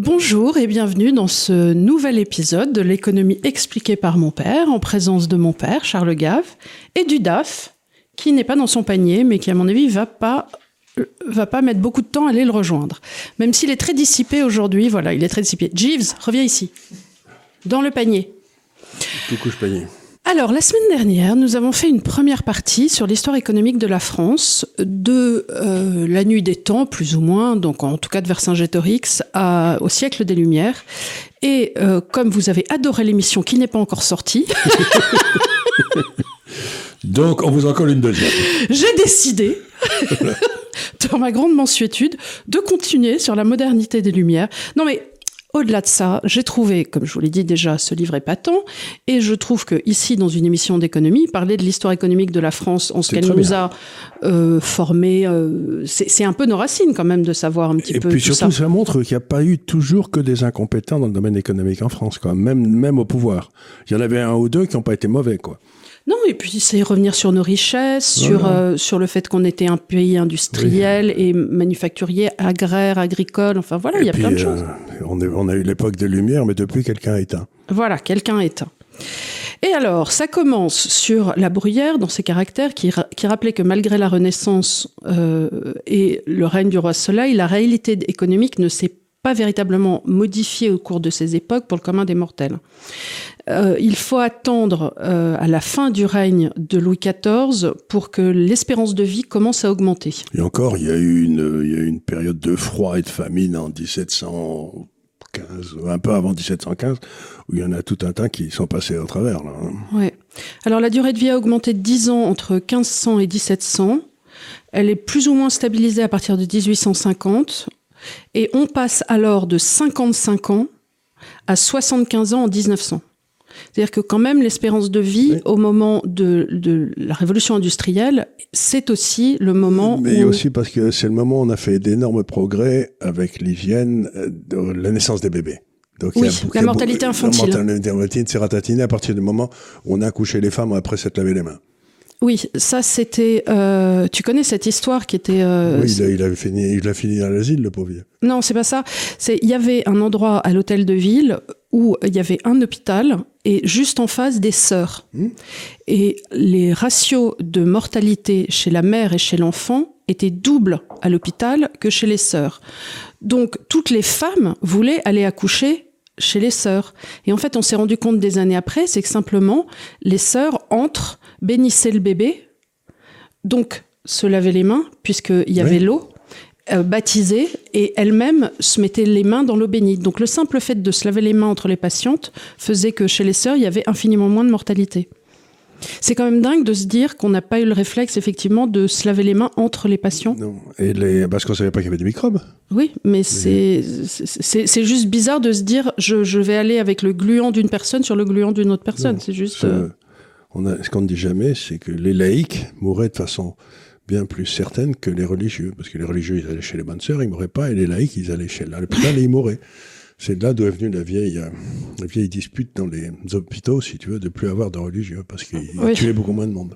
Bonjour et bienvenue dans ce nouvel épisode de l'économie expliquée par mon père, en présence de mon père, Charles Gave, et du DAF, qui n'est pas dans son panier, mais qui, à mon avis, va pas mettre beaucoup de temps à aller le rejoindre. Même s'il est très dissipé aujourd'hui, voilà, il est très dissipé. Jeeves, reviens ici, dans le panier. Coucou, panier. Alors, la semaine dernière, nous avons fait une première partie sur l'histoire économique de la France, de la nuit des temps, plus ou moins, donc en tout cas de Vercingétorix, au siècle des Lumières. Et comme vous avez adoré l'émission qui n'est pas encore sortie... Donc, on vous en colle une deuxième. J'ai décidé, dans ma grande mansuétude, de continuer sur la modernité des Lumières. Non mais... Au-delà de ça, j'ai trouvé, comme je vous l'ai dit déjà, ce livre épatant, et je trouve que ici, dans une émission d'économie, parler de l'histoire économique de la France en ce qu'elle nous a formé, c'est un peu nos racines quand même de savoir un petit peu tout ça. Et puis surtout, ça montre qu'il n'y a pas eu toujours que des incompétents dans le domaine économique en France, quoi. Même au pouvoir. Il y en avait un ou deux qui n'ont pas été mauvais, quoi. Non, et puis c'est revenir sur nos richesses, voilà. sur le fait qu'on était un pays industriel et manufacturier, agraire, agricole, enfin voilà, il y a plein de choses. On a eu l'époque des Lumières, mais depuis, quelqu'un a éteint. Voilà, quelqu'un a éteint. Et alors, ça commence sur La Bruyère, dans ses caractères, qui rappelait que malgré la Renaissance et le règne du roi Soleil, la réalité économique ne s'est pas véritablement modifiée au cours de ces époques pour le commun des mortels. Il faut attendre à la fin du règne de Louis XIV pour que l'espérance de vie commence à augmenter. Et encore, il y a eu une période de froid et de famine en 1715, un peu avant 1715, où il y en a tout un tas qui sont passés au travers. Là. Ouais. Alors la durée de vie a augmenté de 10 ans entre 1500 et 1700. Elle est plus ou moins stabilisée à partir de 1850. Et on passe alors de 55 ans à 75 ans en 1900. C'est-à-dire que quand même, l'espérance de vie, au moment de la révolution industrielle, c'est aussi le moment Mais aussi parce que c'est le moment où on a fait d'énormes progrès avec l'hygiène de la naissance des bébés. Donc, oui, la mortalité infantile. La mortalité s'est ratatinée à partir du moment où on a accouché les femmes après s'être lavé les mains. Oui, ça c'était... tu connais cette histoire qui était... Oui, il a fini à l'asile, le pauvre vieux. Non, c'est pas ça. Il y avait un endroit à l'hôtel de ville où il y avait un hôpital et juste en face des sœurs. Et les ratios de mortalité chez la mère et chez l'enfant étaient doubles à l'hôpital que chez les sœurs. Donc, toutes les femmes voulaient aller accoucher chez les sœurs. Et en fait, on s'est rendu compte des années après, c'est que simplement, les sœurs entrent, bénissaient le bébé, donc se lavaient les mains, puisqu'il y avait l'eau, baptisée, et elles-mêmes se mettaient les mains dans l'eau bénite. Donc le simple fait de se laver les mains entre les patientes faisait que chez les sœurs, il y avait infiniment moins de mortalité. C'est quand même dingue de se dire qu'on n'a pas eu le réflexe, effectivement, de se laver les mains entre les patients. Non, parce qu'on ne savait pas qu'il y avait des microbes. Oui, mais c'est juste bizarre de se dire je vais aller avec le gluant d'une personne sur le gluant d'une autre personne. Non, c'est juste... Ce qu'on ne dit jamais, c'est que les laïcs mouraient de façon bien plus certaine que les religieux. Parce que les religieux, ils allaient chez les bonnes sœurs, ils ne mouraient pas, et les laïcs, ils allaient chez l'hôpital et ils mouraient. C'est de là d'où est venue la vieille dispute dans les hôpitaux, si tu veux, de ne plus avoir de religieux, parce qu'ils tuaient beaucoup moins de monde.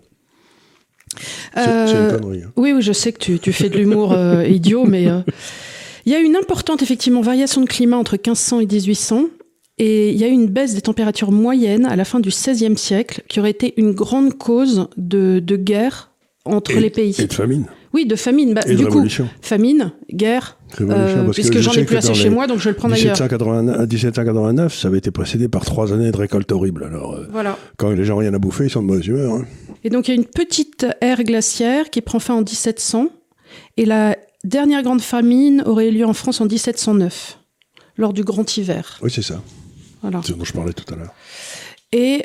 C'est une connerie. Hein. Oui, je sais que tu fais de l'humour idiot, mais il y a une importante, effectivement, variation de climat entre 1500 et 1800, et il y a eu une baisse des températures moyennes à la fin du XVIe siècle, qui aurait été une grande cause de guerre entre les pays. Et de famine. Oui, de famine. Et de révolution. Famine, guerre, puisque j'en ai plus assez chez moi, donc je vais le prendre ailleurs. 1789, ça avait été précédé par 3 années de récolte horrible. Alors, voilà. Quand les gens n'ont rien à bouffer, ils sont de mauvaise humeur. Hein. Et donc, il y a une petite ère glaciaire qui prend fin en 1700, et la dernière grande famine aurait eu lieu en France en 1709, lors du grand hiver. Oui, c'est ça. Voilà. C'est ce dont je parlais tout à l'heure. Et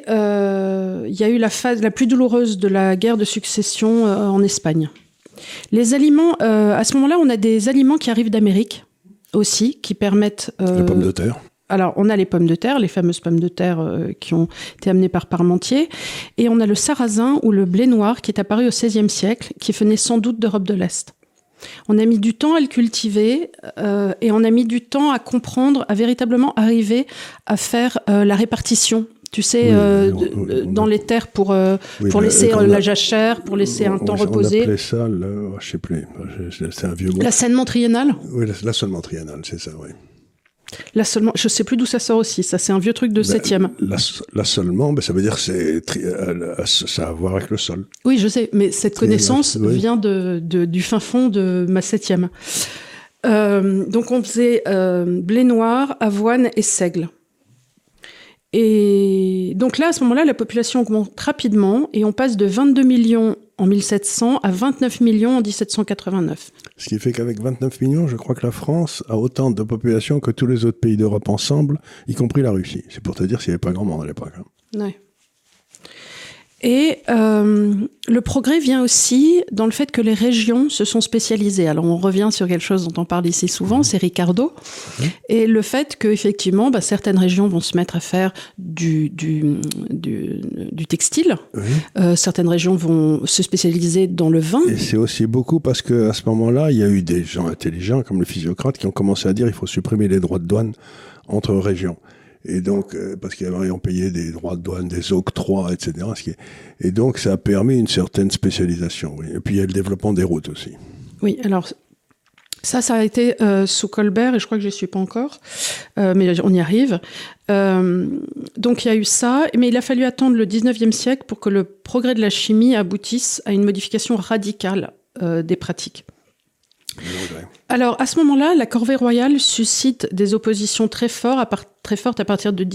il y a eu la phase la plus douloureuse de la guerre de succession en Espagne. Les aliments, à ce moment-là, on a des aliments qui arrivent d'Amérique aussi, qui permettent... Les pommes de terre. Alors, on a les pommes de terre, les fameuses pommes de terre qui ont été amenées par Parmentier. Et on a le sarrasin ou le blé noir qui est apparu au XVIe siècle, qui venait sans doute d'Europe de l'Est. On a mis du temps à le cultiver et on a mis du temps à comprendre, à véritablement arriver à faire la répartition. Tu sais, dans les terres pour laisser la jachère, pour laisser un temps reposer. On appelait ça, je sais plus, c'est un vieux mot. L'assainnement triennal ? Oui, l'assainnement triennal, c'est ça, oui. Là seulement, je sais plus d'où ça sort aussi. Ça, c'est un vieux truc de 7e. Là seulement, ça veut dire que ça a à voir avec le sol. Oui, je sais, mais cette connaissance vient du fin fond de ma 7e. Donc, on faisait blé noir, avoine et seigle. Et donc là, à ce moment-là, la population augmente rapidement et on passe de 22 millions en 1700 à 29 millions en 1789. Ce qui fait qu'avec 29 millions, je crois que la France a autant de population que tous les autres pays d'Europe ensemble, y compris la Russie. C'est pour te dire s'il n'y avait pas grand monde à l'époque. Ouais. Et le progrès vient aussi dans le fait que les régions se sont spécialisées. Alors on revient sur quelque chose dont on parle ici souvent, c'est Ricardo. Et le fait qu'effectivement, certaines régions vont se mettre à faire du textile. Certaines régions vont se spécialiser dans le vin. Et c'est aussi beaucoup parce qu'à ce moment-là, il y a eu des gens intelligents comme le Physiocrate qui ont commencé à dire qu'il faut supprimer les droits de douane entre régions. Et donc, parce qu'ils ont payé des droits de douane, des octrois, etc. Et donc, ça a permis une certaine spécialisation. Oui. Et puis, il y a le développement des routes aussi. Oui, alors, ça a été sous Colbert, et je crois que je n'y suis pas encore, mais on y arrive. Donc, il y a eu ça, mais il a fallu attendre le 19e siècle pour que le progrès de la chimie aboutisse à une modification radicale des pratiques. Alors, à ce moment-là, la corvée royale suscite des oppositions très fortes à partir de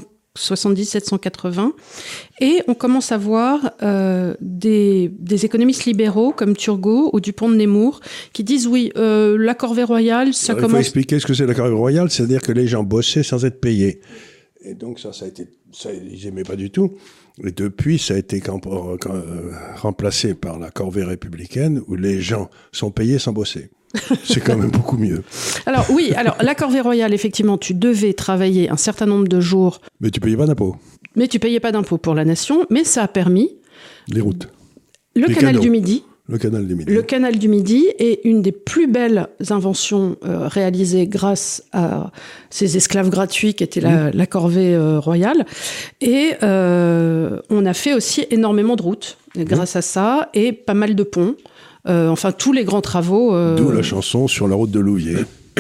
1770-1780. Et on commence à voir des économistes libéraux comme Turgot ou Dupont de Nemours qui disent oui, la corvée royale, ça commence... Il faut expliquer ce que c'est la corvée royale, c'est-à-dire que les gens bossaient sans être payés. Et donc ça ils n'aimaient pas du tout. Et depuis, ça a été remplacé par la corvée républicaine où les gens sont payés sans bosser. C'est quand même beaucoup mieux. Alors oui, la corvée royale, effectivement, tu devais travailler un certain nombre de jours. Mais tu payais pas d'impôts. Mais tu payais pas d'impôts pour la nation, mais ça a permis... Les routes. Le canal du Midi. Le canal du Midi. Le canal du Midi est une des plus belles inventions réalisées grâce à ces esclaves gratuits qui étaient la corvée royale. Et on a fait aussi énormément de routes grâce à ça et pas mal de ponts. Enfin, tous les grands travaux... D'où la chanson sur la route de Louviers.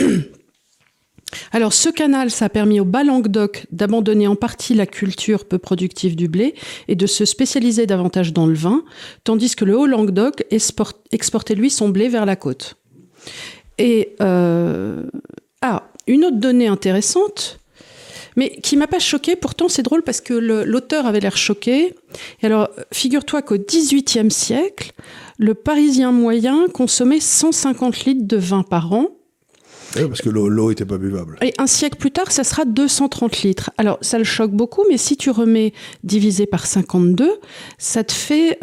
Alors, ce canal, ça a permis au Bas-Languedoc d'abandonner en partie la culture peu productive du blé et de se spécialiser davantage dans le vin, tandis que le Haut-Languedoc exportait, lui, son blé vers la côte. Et, une autre donnée intéressante, mais qui m'a pas choquée, pourtant c'est drôle parce que l'auteur avait l'air choqué. Et alors, figure-toi qu'au XVIIIe siècle, le Parisien moyen consommait 150 litres de vin par an. Oui, parce que l'eau n'était pas buvable. Et un siècle plus tard, ça sera 230 litres. Alors, ça le choque beaucoup, mais si tu remets divisé par 52, ça te fait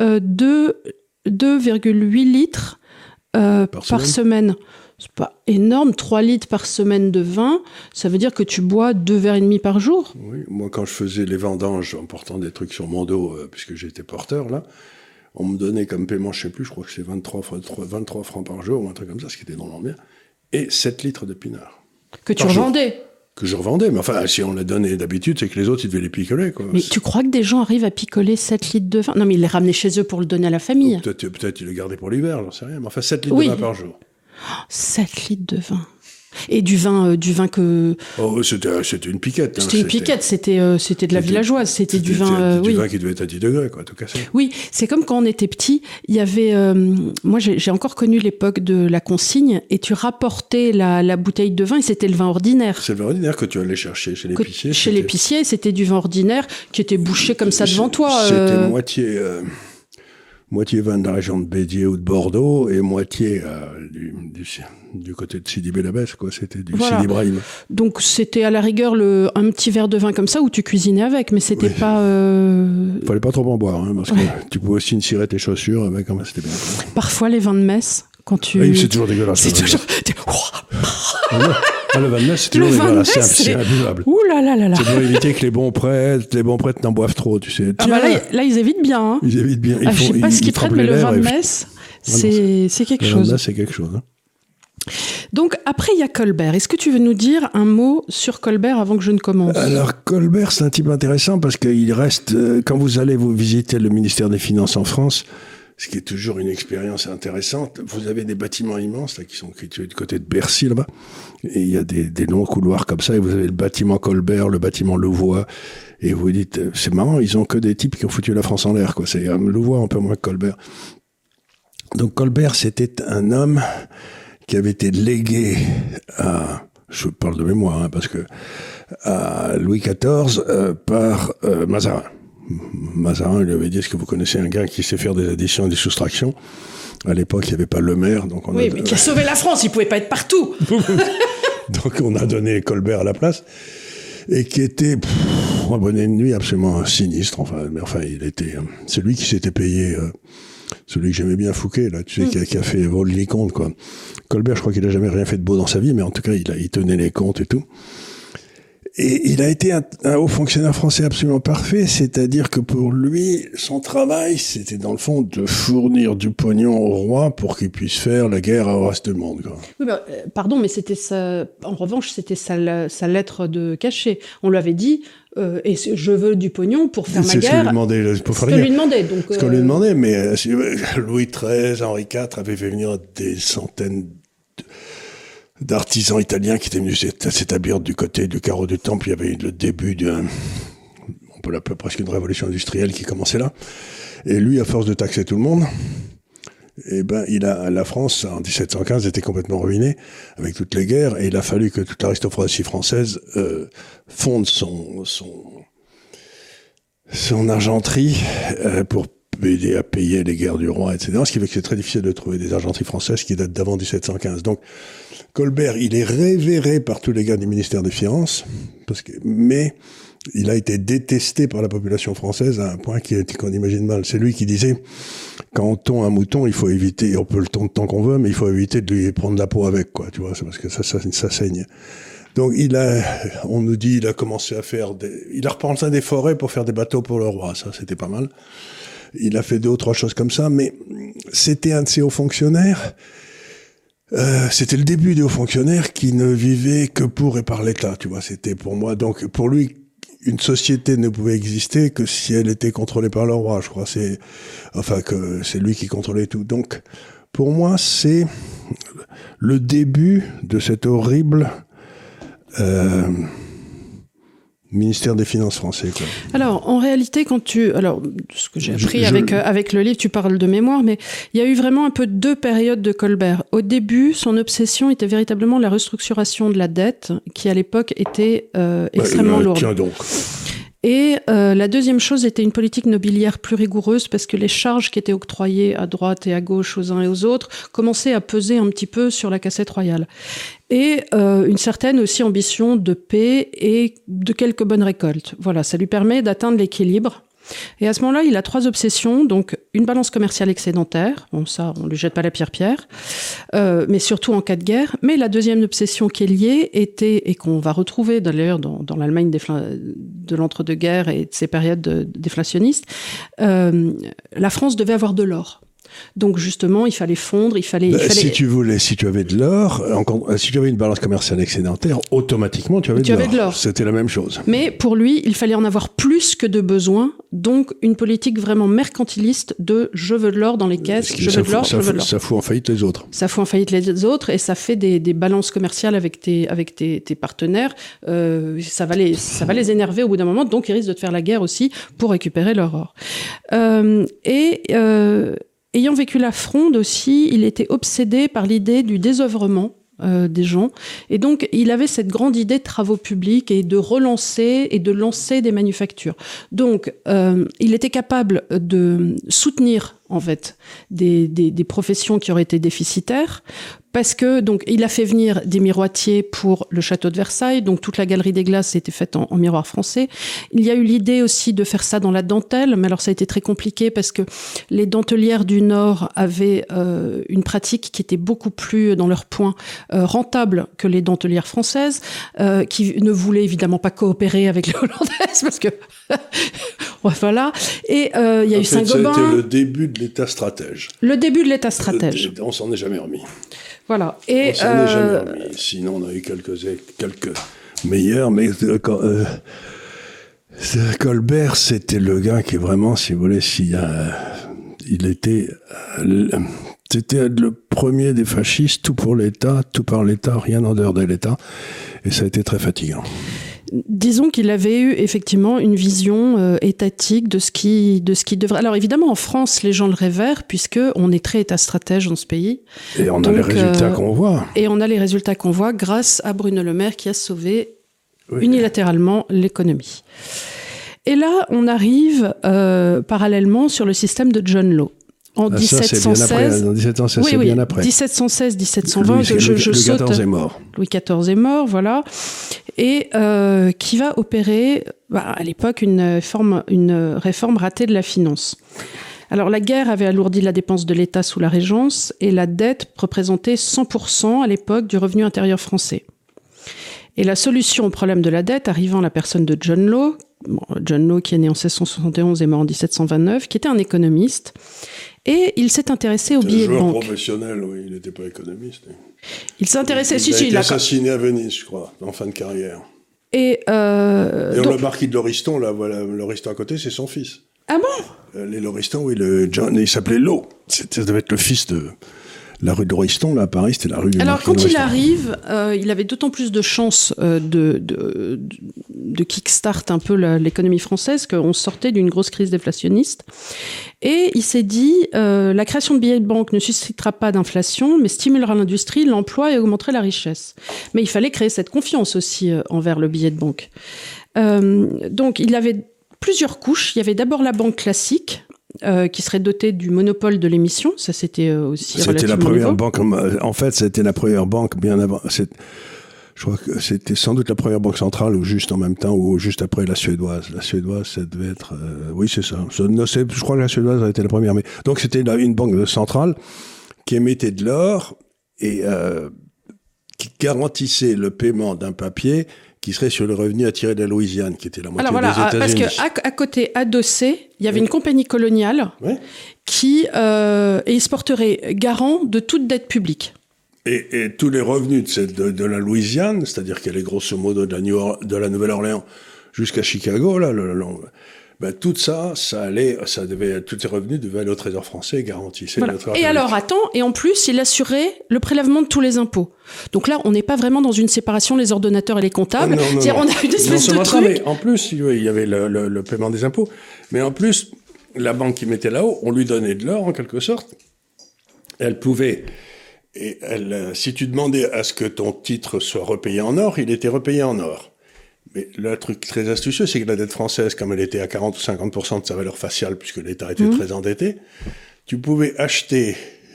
2,8 litres par semaine. C'est pas énorme, 3 litres par semaine de vin, ça veut dire que tu bois 2 verres et demi par jour. Oui, moi quand je faisais les vendanges en portant des trucs sur mon dos, puisque j'étais porteur là, on me donnait comme paiement, je sais plus, je crois que c'est 23 francs par jour ou un truc comme ça, ce qui était drôlement bien, et 7 litres de pinard. Que tu revendais. Que je revendais, mais enfin, si on les donnait d'habitude, c'est que les autres, ils devaient les picoler, quoi. Mais tu crois que des gens arrivent à picoler 7 litres de vin? Non, mais ils les ramenaient chez eux pour le donner à la famille. Peut-être ils les gardaient pour l'hiver, j'en sais rien, mais enfin, 7 litres de vin par jour. 7 litres de vin. Et du vin que... Oh, c'était une piquette. C'était une piquette, c'était de la villageoise, c'était du vin... du vin qui devait être à 10 degrés, quoi, tout cassé. Oui, c'est comme quand on était petit, il y avait... moi, j'ai encore connu l'époque de la consigne, et tu rapportais la bouteille de vin, et c'était le vin ordinaire. C'est le vin ordinaire que tu allais chercher chez l'épicier. Chez l'épicier, c'était du vin ordinaire qui était bouché comme ça devant toi. C'était moitié vin de la région de Béziers ou de Bordeaux et moitié du côté de Sidi Bel Abbès, quoi. C'était du Sidi Ibrahim. Donc c'était à la rigueur un petit verre de vin comme ça où tu cuisinais avec, mais c'était pas... Fallait pas trop en boire, hein, parce que tu pouvais aussi cirer tes chaussures avec, c'était bien. Parfois les vins de messe, quand tu... Oui, c'est toujours dégueulasse. C'est toujours... le vin de messe, c'est toujours dégueulasse, c'est imbuvable. Ouh là là là là. C'est pour éviter que les bons prêtres n'en boivent trop, tu sais. Là, ils évitent bien. Hein. Ils évitent bien. Je sais pas ce qu'ils prennent, mais le vin de messe, c'est quelque chose. Le vin de messe, c'est quelque chose. Hein. Donc, après, il y a Colbert. Est-ce que tu veux nous dire un mot sur Colbert avant que je ne commence? Alors, Colbert, c'est un type intéressant parce qu'il reste... Quand vous allez vous visiter le ministère des Finances en France, ce qui est toujours une expérience intéressante. Vous avez des bâtiments immenses là, qui sont du côté de Bercy là-bas, et il y a des longs couloirs comme ça, et vous avez le bâtiment Colbert, le bâtiment Louvois, et vous dites, c'est marrant, ils ont que des types qui ont foutu la France en l'air, quoi. C'est Louvois un peu moins que Colbert. Donc Colbert, c'était un homme qui avait été légué à, je parle de mémoire, hein, parce que à Louis XIV par Mazarin. Mazarin lui avait dit, est-ce que vous connaissez un gars qui sait faire des additions et des soustractions? À l'époque, il n'y avait pas le maire, donc mais qui a sauvé la France, il pouvait pas être partout. Donc on a donné Colbert à la place, et qui était un bon ennemi absolument sinistre. Mais il était, c'est lui qui s'était payé, celui que j'aimais bien, Fouquet, là, tu sais, qui a fait voler les comptes, quoi. Colbert, je crois qu'il a jamais rien fait de beau dans sa vie, mais en tout cas, il tenait les comptes et tout. Et il a été un haut fonctionnaire français absolument parfait, c'est-à-dire que pour lui, son travail, c'était dans le fond de fournir du pognon au roi pour qu'il puisse faire la guerre au reste du monde, quoi. Oui, pardon, mais c'était ça. En revanche, c'était sa lettre de cachet. On lui avait dit, et je veux du pognon pour faire ma guerre. C'est ce qu'on lui demandait. Ce qu'on lui demandait, mais Louis XIII, Henri IV avaient fait venir des centaines d'artisans italiens qui étaient venus s'établir du côté du carreau du Temple. Il y avait le début on peut l'appeler presque une révolution industrielle qui commençait là. Et lui, à force de taxer tout le monde, la France, en 1715, était complètement ruinée avec toutes les guerres, et il a fallu que toute l'aristocratie française fonde son argenterie pour aider à payer les guerres du roi, etc. Ce qui fait que c'est très difficile de trouver des argenteries françaises qui datent d'avant 1715. Donc, Colbert, il est révéré par tous les gars du ministère des Finances, mais il a été détesté par la population française à un point qu'on imagine mal. C'est lui qui disait, quand on tond un mouton, il faut éviter, on peut le tondre tant qu'on veut, mais il faut éviter de lui prendre la peau avec, quoi, tu vois, c'est parce que ça saigne. Donc on nous dit, il a commencé à faire il a repensé des forêts pour faire des bateaux pour le roi, ça c'était pas mal. Il a fait 2 ou 3 choses comme ça, mais c'était un de ces hauts fonctionnaires. C'était le début des hauts fonctionnaires qui ne vivaient que pour et par l'État, tu vois. C'était pour moi, donc pour lui, une société ne pouvait exister que si elle était contrôlée par le roi. Je crois que c'est lui qui contrôlait tout. Donc pour moi, c'est le début de cet horrible ministère des Finances français, quoi. Alors, en réalité, ce que j'ai appris avec le livre, tu parles de mémoire, mais il y a eu vraiment un peu 2 périodes de Colbert. Au début, son obsession était véritablement la restructuration de la dette, qui à l'époque était extrêmement lourde. Tiens donc. Et la deuxième chose était une politique nobiliaire plus rigoureuse, parce que les charges qui étaient octroyées à droite et à gauche aux uns et aux autres commençaient à peser un petit peu sur la cassette royale. Et une certaine aussi ambition de paix et de quelques bonnes récoltes. Voilà, ça lui permet d'atteindre l'équilibre. Et à ce moment-là, il a 3 obsessions. Donc, une balance commerciale excédentaire. Bon, ça, on lui jette pas la pierre. Mais surtout en cas de guerre. Mais la deuxième obsession qui est liée était, et qu'on va retrouver d'ailleurs dans l'Allemagne de l'entre-deux-guerres et de ces périodes déflationnistes, la France devait avoir de l'or. Donc justement, il fallait fondre, il fallait... Si tu avais de l'or, si tu avais une balance commerciale excédentaire, automatiquement tu avais de l'or. C'était la même chose. Mais pour lui, il fallait en avoir plus que de besoin, donc une politique vraiment mercantiliste de je veux de l'or dans les caisses, je veux de l'or. Ça fout en faillite les autres. Ça fout en faillite les autres, et ça fait des balances commerciales avec tes partenaires. Ça va les énerver au bout d'un moment, donc ils risquent de te faire la guerre aussi pour récupérer leur or. Ayant vécu la Fronde aussi, il était obsédé par l'idée du désœuvrement des gens. Et donc, il avait cette grande idée de travaux publics et de relancer et de lancer des manufactures. Donc, il était capable de soutenir, en fait, des professions qui auraient été déficitaires, parce que, donc, il a fait venir des miroitiers pour le château de Versailles, donc toute la galerie des glaces était faite en miroir français. Il y a eu l'idée aussi de faire ça dans la dentelle, mais alors ça a été très compliqué parce que les dentelières du Nord avaient une pratique qui était beaucoup plus, dans leur point, rentable que les dentelières françaises, qui ne voulaient évidemment pas coopérer avec les Hollandaises, parce que... voilà. Et il y a eu Saint-Gobain. C'était le début de l'État stratège. Le début de l'État stratège. On s'en est jamais remis. Voilà. Et on s'en est jamais remis. Sinon, on a eu quelques meilleurs, mais Colbert, c'était le gars qui vraiment, si vous voulez, c'était le premier des fascistes, tout pour l'État, tout par l'État, rien en dehors de l'État. Et ça a été très fatigant. Disons qu'il avait eu effectivement une vision étatique de ce qui devrait... Alors évidemment, en France, les gens le révèrent, puisqu'on est très État-stratège dans ce pays. Et on a les résultats qu'on voit. Et on a les résultats qu'on voit grâce à Bruno Le Maire qui a sauvé unilatéralement l'économie. Et là, on arrive parallèlement sur le système de John Law. En 1716, en 1716, c'est bien après. 1716, 1720, Louis XIV est mort. Louis XIV est mort, voilà. Et qui va opérer, à l'époque, une réforme ratée de la finance. Alors, la guerre avait alourdi la dépense de l'État sous la Régence et la dette représentait 100% à l'époque du revenu intérieur français. Et la solution au problème de la dette, arrivant à la personne de John Law, John Law qui est né en 1671 et mort en 1729, qui était un économiste, et il s'est intéressé aux billets de banque. Un professionnel, oui, il n'était pas économiste. Il s'est intéressé... Il a été assassiné à Venise, je crois, en fin de carrière. Et le marquis de Lauriston, là, voilà, Lauriston à côté, c'est son fils. Ah bon? Les Lauriston, oui, John, il s'appelait Law. Ça devait être le fils de... La rue de Lauriston, là, à Paris, c'était la rue du Alors, marquis quand de il Lauriston. arrive, il avait d'autant plus de chances de kickstart un peu l'économie française qu'on sortait d'une grosse crise déflationniste. Et il s'est dit, la création de billets de banque ne suscitera pas d'inflation, mais stimulera l'industrie, l'emploi et augmenterait la richesse. Mais il fallait créer cette confiance aussi envers le billet de banque. Donc, il avait plusieurs couches. Il y avait d'abord la banque classique, qui serait dotée du monopole de l'émission. Ça, c'était aussi relativement nouveau. C'était la première banque. En fait, c'était la première banque bien avant. Je crois que c'était sans doute la première banque centrale, ou juste en même temps, ou juste après la suédoise. La suédoise, ça devait être... oui, c'est ça. Je crois que la suédoise a été la première. Mais donc, c'était une banque centrale qui émettait de l'or et qui garantissait le paiement d'un papier qui serait sur le revenu à tirer de la Louisiane, qui était la moitié des États-Unis. Parce qu'à côté, adossé, il y avait une compagnie coloniale qui se porterait garant de toute dette publique. Et tous les revenus de la Louisiane, c'est-à-dire qu'elle est grosso modo de la Nouvelle-Orléans jusqu'à Chicago, là, tout ça, tous ces revenus devaient aller au Trésor français et garantissaient voilà. notre Et alors, et en plus, il assurait le prélèvement de tous les impôts. Donc là, on n'est pas vraiment dans une séparation, les ordonnateurs et les comptables. C'est-à-dire, on a une espèce de truc. Ça, mais en plus, il y avait le paiement des impôts. Mais en plus, la banque qui mettait là-haut, on lui donnait de l'or, en quelque sorte. Elle pouvait... Et si tu demandais à ce que ton titre soit repayé en or, il était repayé en or. Mais le truc très astucieux, c'est que la dette française, comme elle était à 40 ou 50% de sa valeur faciale, puisque l'État était très endetté, tu pouvais acheter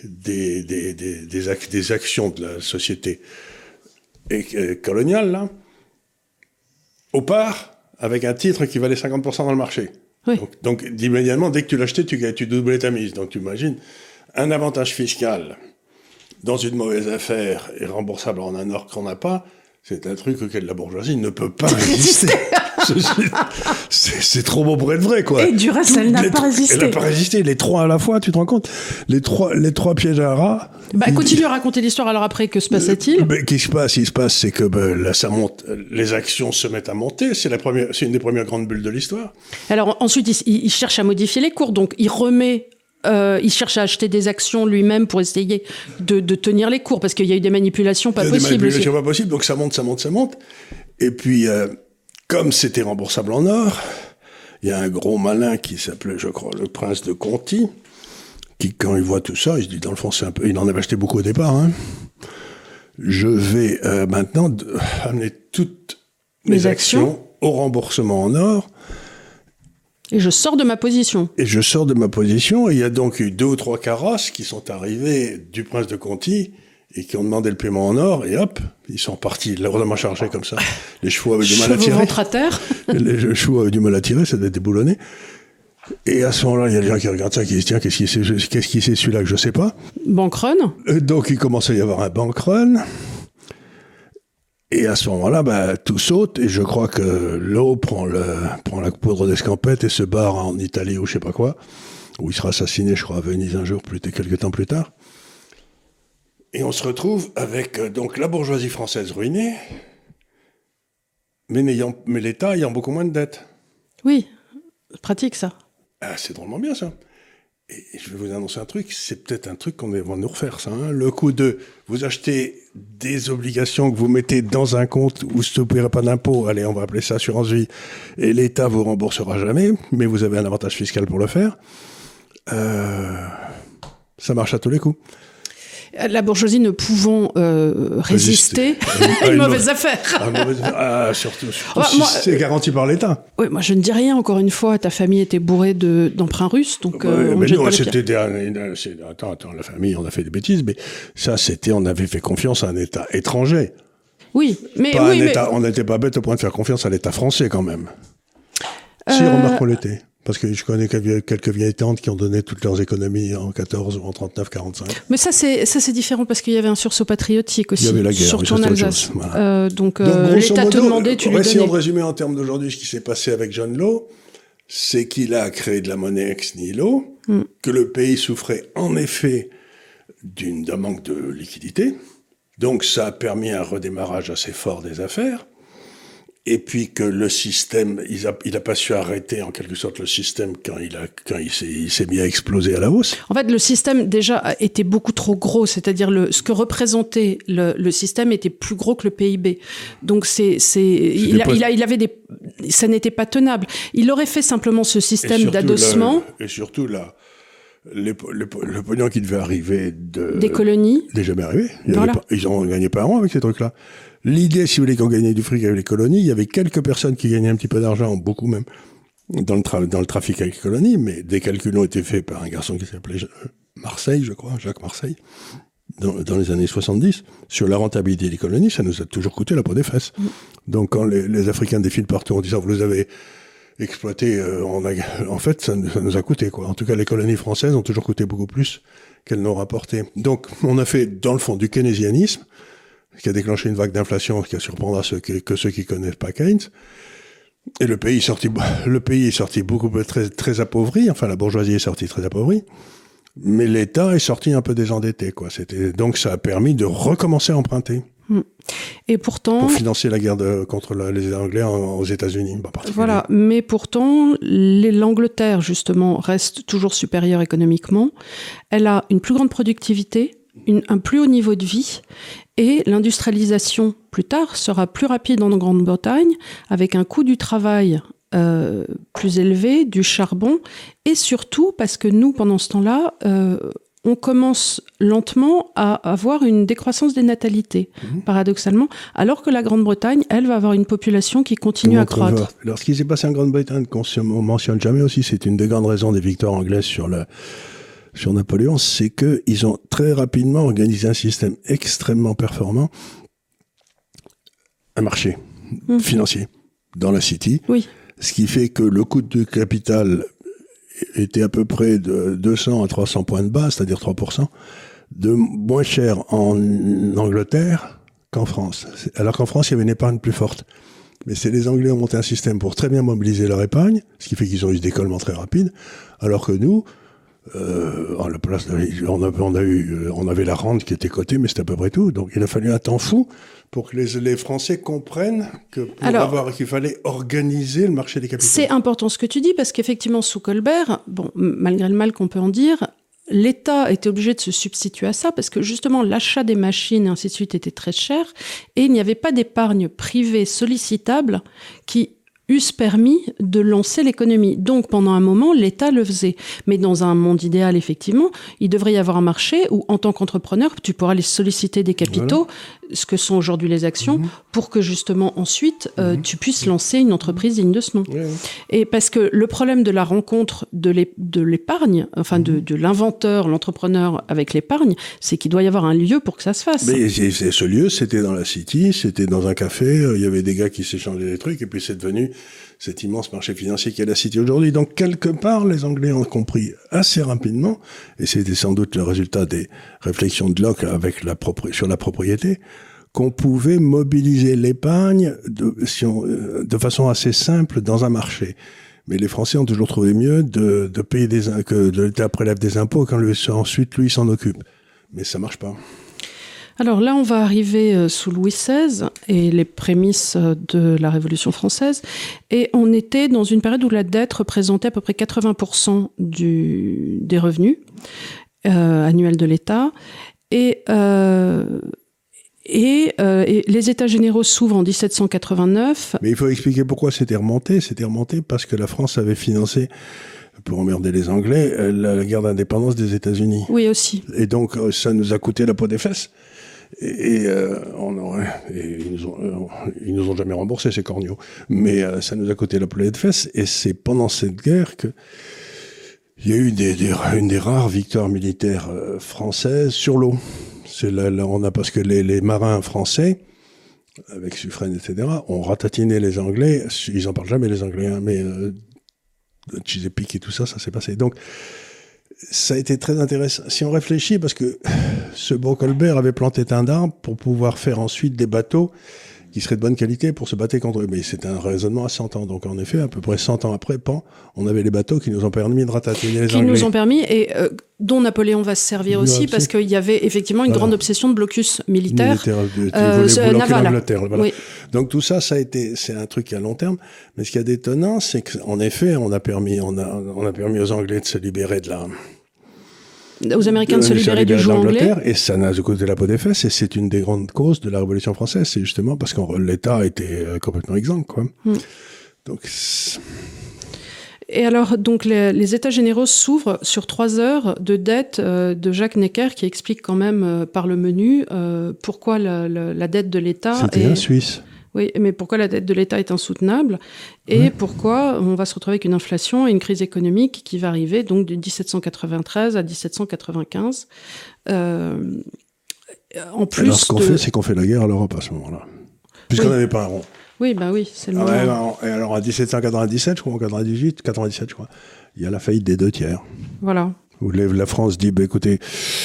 des actions de la société coloniale, là, au part, avec un titre qui valait 50% dans le marché. Oui. Donc, immédiatement, dès que tu l'achetais, tu doublais ta mise. Donc, tu imagines un avantage fiscal dans une mauvaise affaire et remboursable en un or qu'on n'a pas, c'est un truc auquel la bourgeoisie ne peut pas résister. C'est trop beau pour être vrai, quoi. Et du reste, elle n'a pas résisté. Elle n'a pas résisté. Les trois à la fois, tu te rends compte? Les trois pièges à rat. Continue à raconter l'histoire. Alors après, que se passait-il? Qu'est-ce qui se passe, c'est que là, ça monte. Les actions se mettent à monter. C'est une des premières grandes bulles de l'histoire. Alors ensuite, il cherche à modifier les cours. Donc, il remet... il cherche à acheter des actions lui-même pour essayer de tenir les cours, parce qu'il y a eu des manipulations pas possibles. Des manipulations pas possibles, donc ça monte. Et puis, comme c'était remboursable en or, il y a un gros malin qui s'appelait, je crois, le prince de Conti, qui, quand il voit tout ça, il se dit, dans le fond, il en avait acheté beaucoup au départ, hein. Je vais maintenant amener toutes mes actions au remboursement en or. Et je sors de ma position. Et il y a donc eu 2 ou 3 carrosses qui sont arrivés du prince de Conti et qui ont demandé le paiement en or, et hop, ils sont partis, lourdement chargés comme ça. Les chevaux avaient du mal à tirer. Ventre à terre. Les chevaux avaient du mal à tirer, ça devait déboulonner. Et à ce moment-là, il y a des gens qui regardent ça, qui disent, tiens, qu'est-ce qui c'est celui-là que je sais pas? Bank run. Donc il commence à y avoir un bank run. Et à ce moment-là, tout saute, et je crois que Law prend la poudre d'escampette et se barre en Italie ou je sais pas quoi, où il sera assassiné, je crois, à Venise un jour, quelques temps plus tard. Et on se retrouve avec donc la bourgeoisie française ruinée, mais l'État ayant beaucoup moins de dettes. Oui, pratique ça. Ah, c'est drôlement bien ça. Et je vais vous annoncer un truc, c'est peut-être un truc qu'on va nous refaire, ça. Hein. Le coup de vous achetez des obligations que vous mettez dans un compte où vous ne paierez pas d'impôt, allez, on va appeler ça assurance vie, et l'État vous remboursera jamais, mais vous avez un avantage fiscal pour le faire. Ça marche à tous les coups. La bourgeoisie ne pouvant résister à une mauvaise affaire. Surtout si c'est garanti par l'État. Oui, moi je ne dis rien, encore une fois, ta famille était bourrée d'emprunts russes, donc mais nous, attends, la famille, on a fait des bêtises, mais ça, on avait fait confiance à un État étranger. Oui, mais... On n'était pas bête au point de faire confiance à l'État français, quand même. Si, remarque qu'on l'était. Parce que je connais quelques vieilles tantes qui ont donné toutes leurs économies en 14 ou en 39-45. Mais ça c'est différent parce qu'il y avait un sursaut patriotique aussi. Il y avait la guerre, surtout en Alsace. Voilà. Donc l'État te demandait, tu lui donnais. Si on résumait en termes d'aujourd'hui ce qui s'est passé avec John Law, c'est qu'il a créé de la monnaie ex nihilo, que le pays souffrait en effet d'un manque de liquidité. Donc ça a permis un redémarrage assez fort des affaires. Et puis que le système, il a pas su arrêter en quelque sorte le système quand il s'est mis à exploser à la hausse. En fait, le système déjà était beaucoup trop gros, c'est-à-dire ce que représentait le système était plus gros que le PIB. Donc il avait ça n'était pas tenable. Il aurait fait simplement ce système d'adossement. Et surtout le pognon qui devait arriver des colonies n'est jamais arrivé. Voilà. Ils ont gagné pas un rond avec ces trucs-là. L'idée, si vous voulez, qu'on gagnait du fric avec les colonies, il y avait quelques personnes qui gagnaient un petit peu d'argent, beaucoup même, dans le trafic avec les colonies, mais des calculs ont été faits par un garçon qui s'appelait Marseille, je crois, Jacques Marseille, dans les années 70, sur la rentabilité des colonies, ça nous a toujours coûté la peau des fesses. Donc quand les Africains défilent partout en disant « vous les avez exploités », en fait, ça nous a coûté, quoi. En tout cas, les colonies françaises ont toujours coûté beaucoup plus qu'elles n'ont rapporté. Donc, on a fait, dans le fond, du keynésianisme, qui a déclenché une vague d'inflation qui a surprendra que ceux qui connaissent pas Keynes. Et le pays est sorti beaucoup très, très appauvri. Enfin, la bourgeoisie est sortie très appauvrie. Mais l'État est sorti un peu désendetté, quoi. Donc, ça a permis de recommencer à emprunter. Et pourtant... Pour financer la guerre contre les Anglais aux États-Unis, en particulier. Voilà. Mais pourtant, l'Angleterre, justement, reste toujours supérieure économiquement. Elle a une plus grande productivité, un plus haut niveau de vie, et l'industrialisation, plus tard, sera plus rapide en Grande-Bretagne, avec un coût du travail plus élevé, du charbon, et surtout parce que nous, pendant ce temps-là, on commence lentement à avoir une décroissance des natalités, paradoxalement, alors que la Grande-Bretagne, elle, va avoir une population qui continue à croître. Alors, ce qui s'est passé en Grande-Bretagne, qu'on ne mentionne jamais aussi, c'est une des grandes raisons des victoires anglaises sur Napoléon, c'est qu'ils ont très rapidement organisé un système extrêmement performant, un marché financier dans la City, ce qui fait que le coût du capital était à peu près de 200 à 300 points de base, c'est-à-dire 3%, de moins cher en Angleterre qu'en France. Alors qu'en France, il y avait une épargne plus forte. Mais c'est les Anglais ont monté un système pour très bien mobiliser leur épargne, ce qui fait qu'ils ont eu ce décollement très rapide, alors que nous, à la place on avait la rente qui était cotée, mais c'était à peu près tout. Donc il a fallu un temps fou pour que les Français comprennent qu'il fallait organiser le marché des capitaux. C'est important ce que tu dis, parce qu'effectivement, sous Colbert, malgré le mal qu'on peut en dire, l'État était obligé de se substituer à ça, parce que justement, l'achat des machines et ainsi de suite était très cher, et il n'y avait pas d'épargne privée sollicitable qui eussent permis de lancer l'économie. Donc, pendant un moment, l'État le faisait. Mais dans un monde idéal, effectivement, il devrait y avoir un marché où, en tant qu'entrepreneur, tu pourras aller solliciter des capitaux, ce que sont aujourd'hui les actions, pour que, justement, ensuite, tu puisses lancer une entreprise digne de ce nom. Et parce que le problème de la rencontre de l'épargne, enfin, de l'inventeur, l'entrepreneur avec l'épargne, c'est qu'il doit y avoir un lieu pour que ça se fasse. Mais ce lieu, c'était dans la City, c'était dans un café, il y avait des gars qui s'échangeaient des trucs, et puis c'est devenu cet immense marché financier qui est la City aujourd'hui. Donc, quelque part, les Anglais ont compris assez rapidement, et c'était sans doute le résultat des réflexions de Locke sur la propriété, qu'on pouvait mobiliser l'épargne de façon assez simple dans un marché. Mais les Français ont toujours trouvé mieux de payer que l'État prélève des impôts quand ensuite, lui, s'en occupe. Mais ça marche pas. Alors là, on va arriver sous Louis XVI et les prémices de la Révolution française. Et on était dans une période où la dette représentait à peu près 80% des revenus annuels de l'État. Et les États généraux s'ouvrent en 1789. Mais il faut expliquer pourquoi c'était remonté. C'était remonté parce que la France avait financé, pour emmerder les Anglais, la guerre d'indépendance des États-Unis. Oui, aussi. Et donc, ça nous a coûté la peau des fesses. Ils nous ont jamais remboursé, ces corneaux. Mais ça nous a coûté la peau des fesses. Et c'est pendant cette guerre que il y a eu une des rares victoires militaires françaises sur l'eau. C'est là parce que les marins français, avec Suffren, etc., ont ratatiné les Anglais. Ils en parlent jamais, les Anglais, hein, mais Chesapeake et tout ça, ça s'est passé. Donc, ça a été très intéressant. Si on réfléchit, parce que ce beau Colbert avait planté un arbre pour pouvoir faire ensuite des bateaux qui seraient de bonne qualité pour se battre contre eux. Mais c'était un raisonnement à 100 ans. Donc, en effet, à peu près 100 ans après, on avait les bateaux qui nous ont permis de ratatiner les Anglais. Qui nous ont permis, et dont Napoléon va se servir aussi, parce qu'il y avait effectivement une grande obsession de blocus militaire naval. Voilà. Oui. Donc, tout ça, c'est un truc à long terme. Mais ce qu'il y a d'étonnant, c'est qu'en effet, on a permis aux Anglais de se libérer aux Américains de se libérer du joug anglais. Et ça n'a coûté la peau des fesses. Et c'est une des grandes causes de la Révolution française. C'est justement parce que l'État était complètement exempt, quoi. Donc... Et alors, donc, les États généraux s'ouvrent sur 3 heures de dette de Jacques Necker, qui explique quand même par le menu pourquoi la dette de l'État C'était un Suisse. Oui, mais pourquoi la dette de l'État est insoutenable et pourquoi on va se retrouver avec une inflation et une crise économique qui va arriver donc de 1793 à 1795. En plus, alors, ce qu'on fait, c'est qu'on fait la guerre à l'Europe à ce moment-là. Puisqu'on n'avait pas un rond. Oui, bah oui, c'est le moment. Et alors, en 1797, je crois, en 97, je crois, il y a la faillite des 2 tiers. Voilà. Où la France dit, écoutez,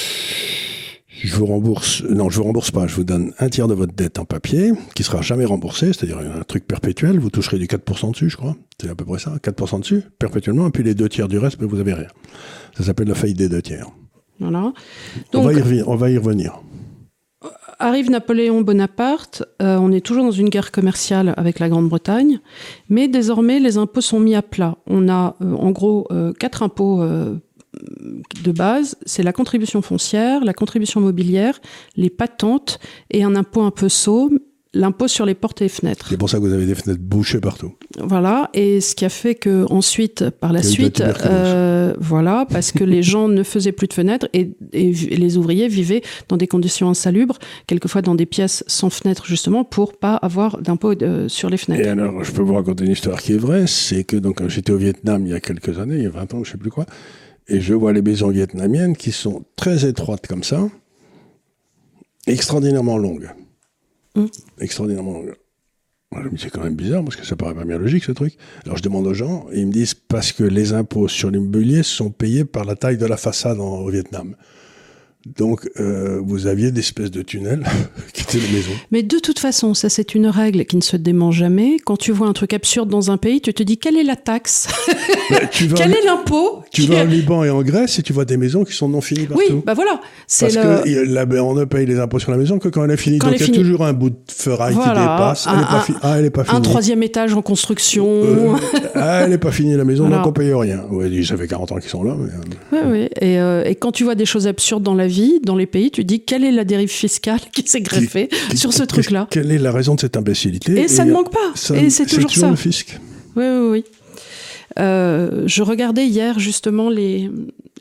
je vous rembourse pas, je vous donne 1/3 de votre dette en papier, qui sera jamais remboursé, c'est-à-dire un truc perpétuel, vous toucherez du 4% dessus, je crois. C'est à peu près ça, 4% dessus, perpétuellement, et puis les 2 tiers du reste, vous avez rien. Ça s'appelle la faillite des 2 tiers. Voilà. Donc, on va y revenir. Arrive Napoléon Bonaparte, on est toujours dans une guerre commerciale avec la Grande-Bretagne, mais désormais les impôts sont mis à plat. On a en gros 4 impôts de base, c'est la contribution foncière, la contribution mobilière, les patentes et un impôt un peu sot, l'impôt sur les portes et les fenêtres. C'est pour ça que vous avez des fenêtres bouchées partout. Voilà, et ce qui a fait que ensuite, par la suite, voilà, parce que les gens ne faisaient plus de fenêtres et les ouvriers vivaient dans des conditions insalubres, quelquefois dans des pièces sans fenêtres justement pour pas avoir d'impôt sur les fenêtres. Et alors, je peux vous raconter une histoire qui est vraie, c'est que donc j'étais au Vietnam il y a quelques années, il y a 20 ans, je sais plus quoi, et je vois les maisons vietnamiennes qui sont très étroites comme ça, extraordinairement longues. Extraordinairement longue. Moi, je me dis, c'est quand même bizarre, parce que ça paraît pas bien logique, ce truc. Alors, je demande aux gens, et ils me disent, parce que les impôts sur l'immobilier sont payés par la taille de la façade au Vietnam. Donc, vous aviez des espèces de tunnels qui étaient les maisons. Mais de toute façon, ça c'est une règle qui ne se dément jamais. Quand tu vois un truc absurde dans un pays, tu te dis, quelle est la taxe? Quel est l'impôt? Tu vas en Liban et en Grèce et tu vois des maisons qui sont non finies partout. Oui, bah voilà. Parce qu'on ne paye les impôts sur la maison que quand elle est finie. Donc il y a toujours un bout de ferraille qui dépasse. Elle n'est pas finie. Un 3e étage en construction. Elle n'est pas finie la maison, donc on ne paye rien. Ouais, ça fait 40 ans qu'ils sont là. Mais... Oui. Et quand tu vois des choses absurdes dans la vie, dans les pays, tu dis quelle est la dérive fiscale qui s'est greffée sur ce truc-là? Quelle est la raison de cette imbécilité? Et ça ne manque pas. Et c'est toujours ça. Le fisc. Oui. Je regardais hier justement les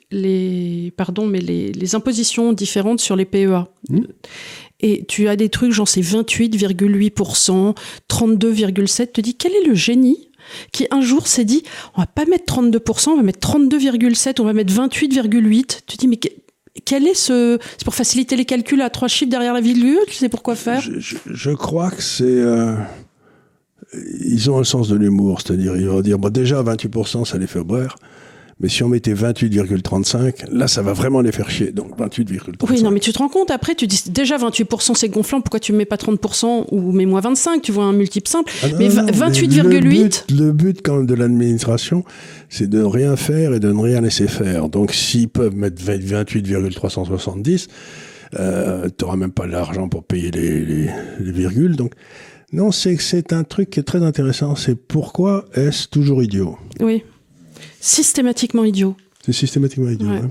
impositions différentes sur les PEA. Et tu as des trucs, genre c'est 28,8%, 32,7%. Tu te dis, quel est le génie qui un jour s'est dit, on va pas mettre 32%, on va mettre 32,7%, on va mettre 28,8%. Tu te dis, mais quel est c'est pour faciliter les calculs à 3 chiffres derrière la virgule? Tu sais pourquoi faire? Je crois que c'est... ils ont un sens de l'humour, c'est-à-dire ils vont dire, bon, déjà 28%, ça les fait boire, mais si on mettait 28,35, là, ça va vraiment les faire chier, donc 28,35. Oui, non, mais tu te rends compte, après, tu dis, déjà 28%, c'est gonflant, pourquoi tu ne mets pas 30% ou mets-moi 25%, tu vois un multiple simple, mais 28,8... Le but quand même de l'administration, c'est de ne rien faire et de ne rien laisser faire. Donc, s'ils peuvent mettre 28,370, t'auras même pas l'argent pour payer les virgules. Donc, non, c'est un truc qui est très intéressant. C'est pourquoi est-ce toujours idiot? Oui. Systématiquement idiot. C'est systématiquement idiot, ouais. Hein.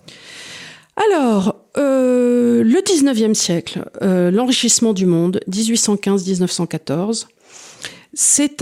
Alors, le 19e siècle, l'enrichissement du monde, 1815-1914, c'est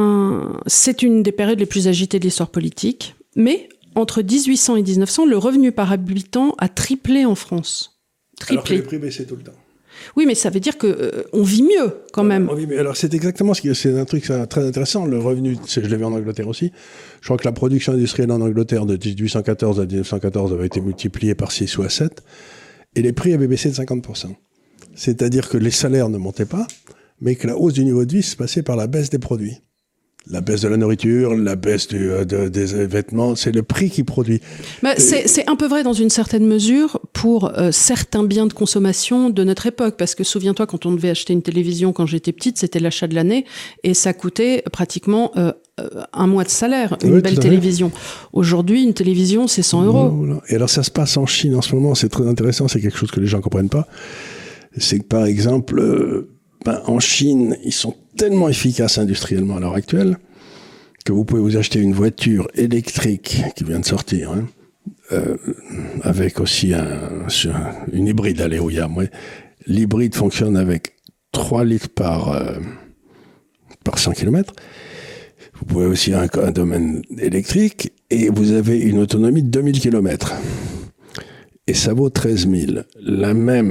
une des périodes les plus agitées de l'histoire politique, mais entre 1800 et 1900, le revenu par habitant a triplé en France. Triplé. Alors que les prix baissaient tout le temps. Oui, mais ça veut dire que on vit mieux quand même. On vit mieux. Alors c'est exactement c'est un truc très intéressant. Le revenu, je l'ai vu en Angleterre aussi. Je crois que la production industrielle en Angleterre de 1814 à 1914 avait été multipliée par 6 ou à 7, et les prix avaient baissé de 50%. C'est-à-dire que les salaires ne montaient pas, mais que la hausse du niveau de vie se passait par la baisse des produits. La baisse de la nourriture, la baisse des vêtements, c'est le prix qui produit. Bah, c'est un peu vrai dans une certaine mesure pour certains biens de consommation de notre époque, parce que souviens-toi, quand on devait acheter une télévision quand j'étais petite, c'était l'achat de l'année, et ça coûtait pratiquement un mois de salaire, une belle télévision. Aujourd'hui, une télévision, c'est 100 €. Voilà. Et alors ça se passe en Chine en ce moment, c'est très intéressant, c'est quelque chose que les gens ne comprennent pas. C'est que par exemple, en Chine, ils sont tellement efficaces industriellement à l'heure actuelle que vous pouvez vous acheter une voiture électrique qui vient de sortir, hein, avec aussi une hybride à l'éolium. Ouais. L'hybride fonctionne avec 3 litres par 100 km. Vous pouvez aussi un domaine électrique et vous avez une autonomie de 2000 km. Et ça vaut 13 000. $. La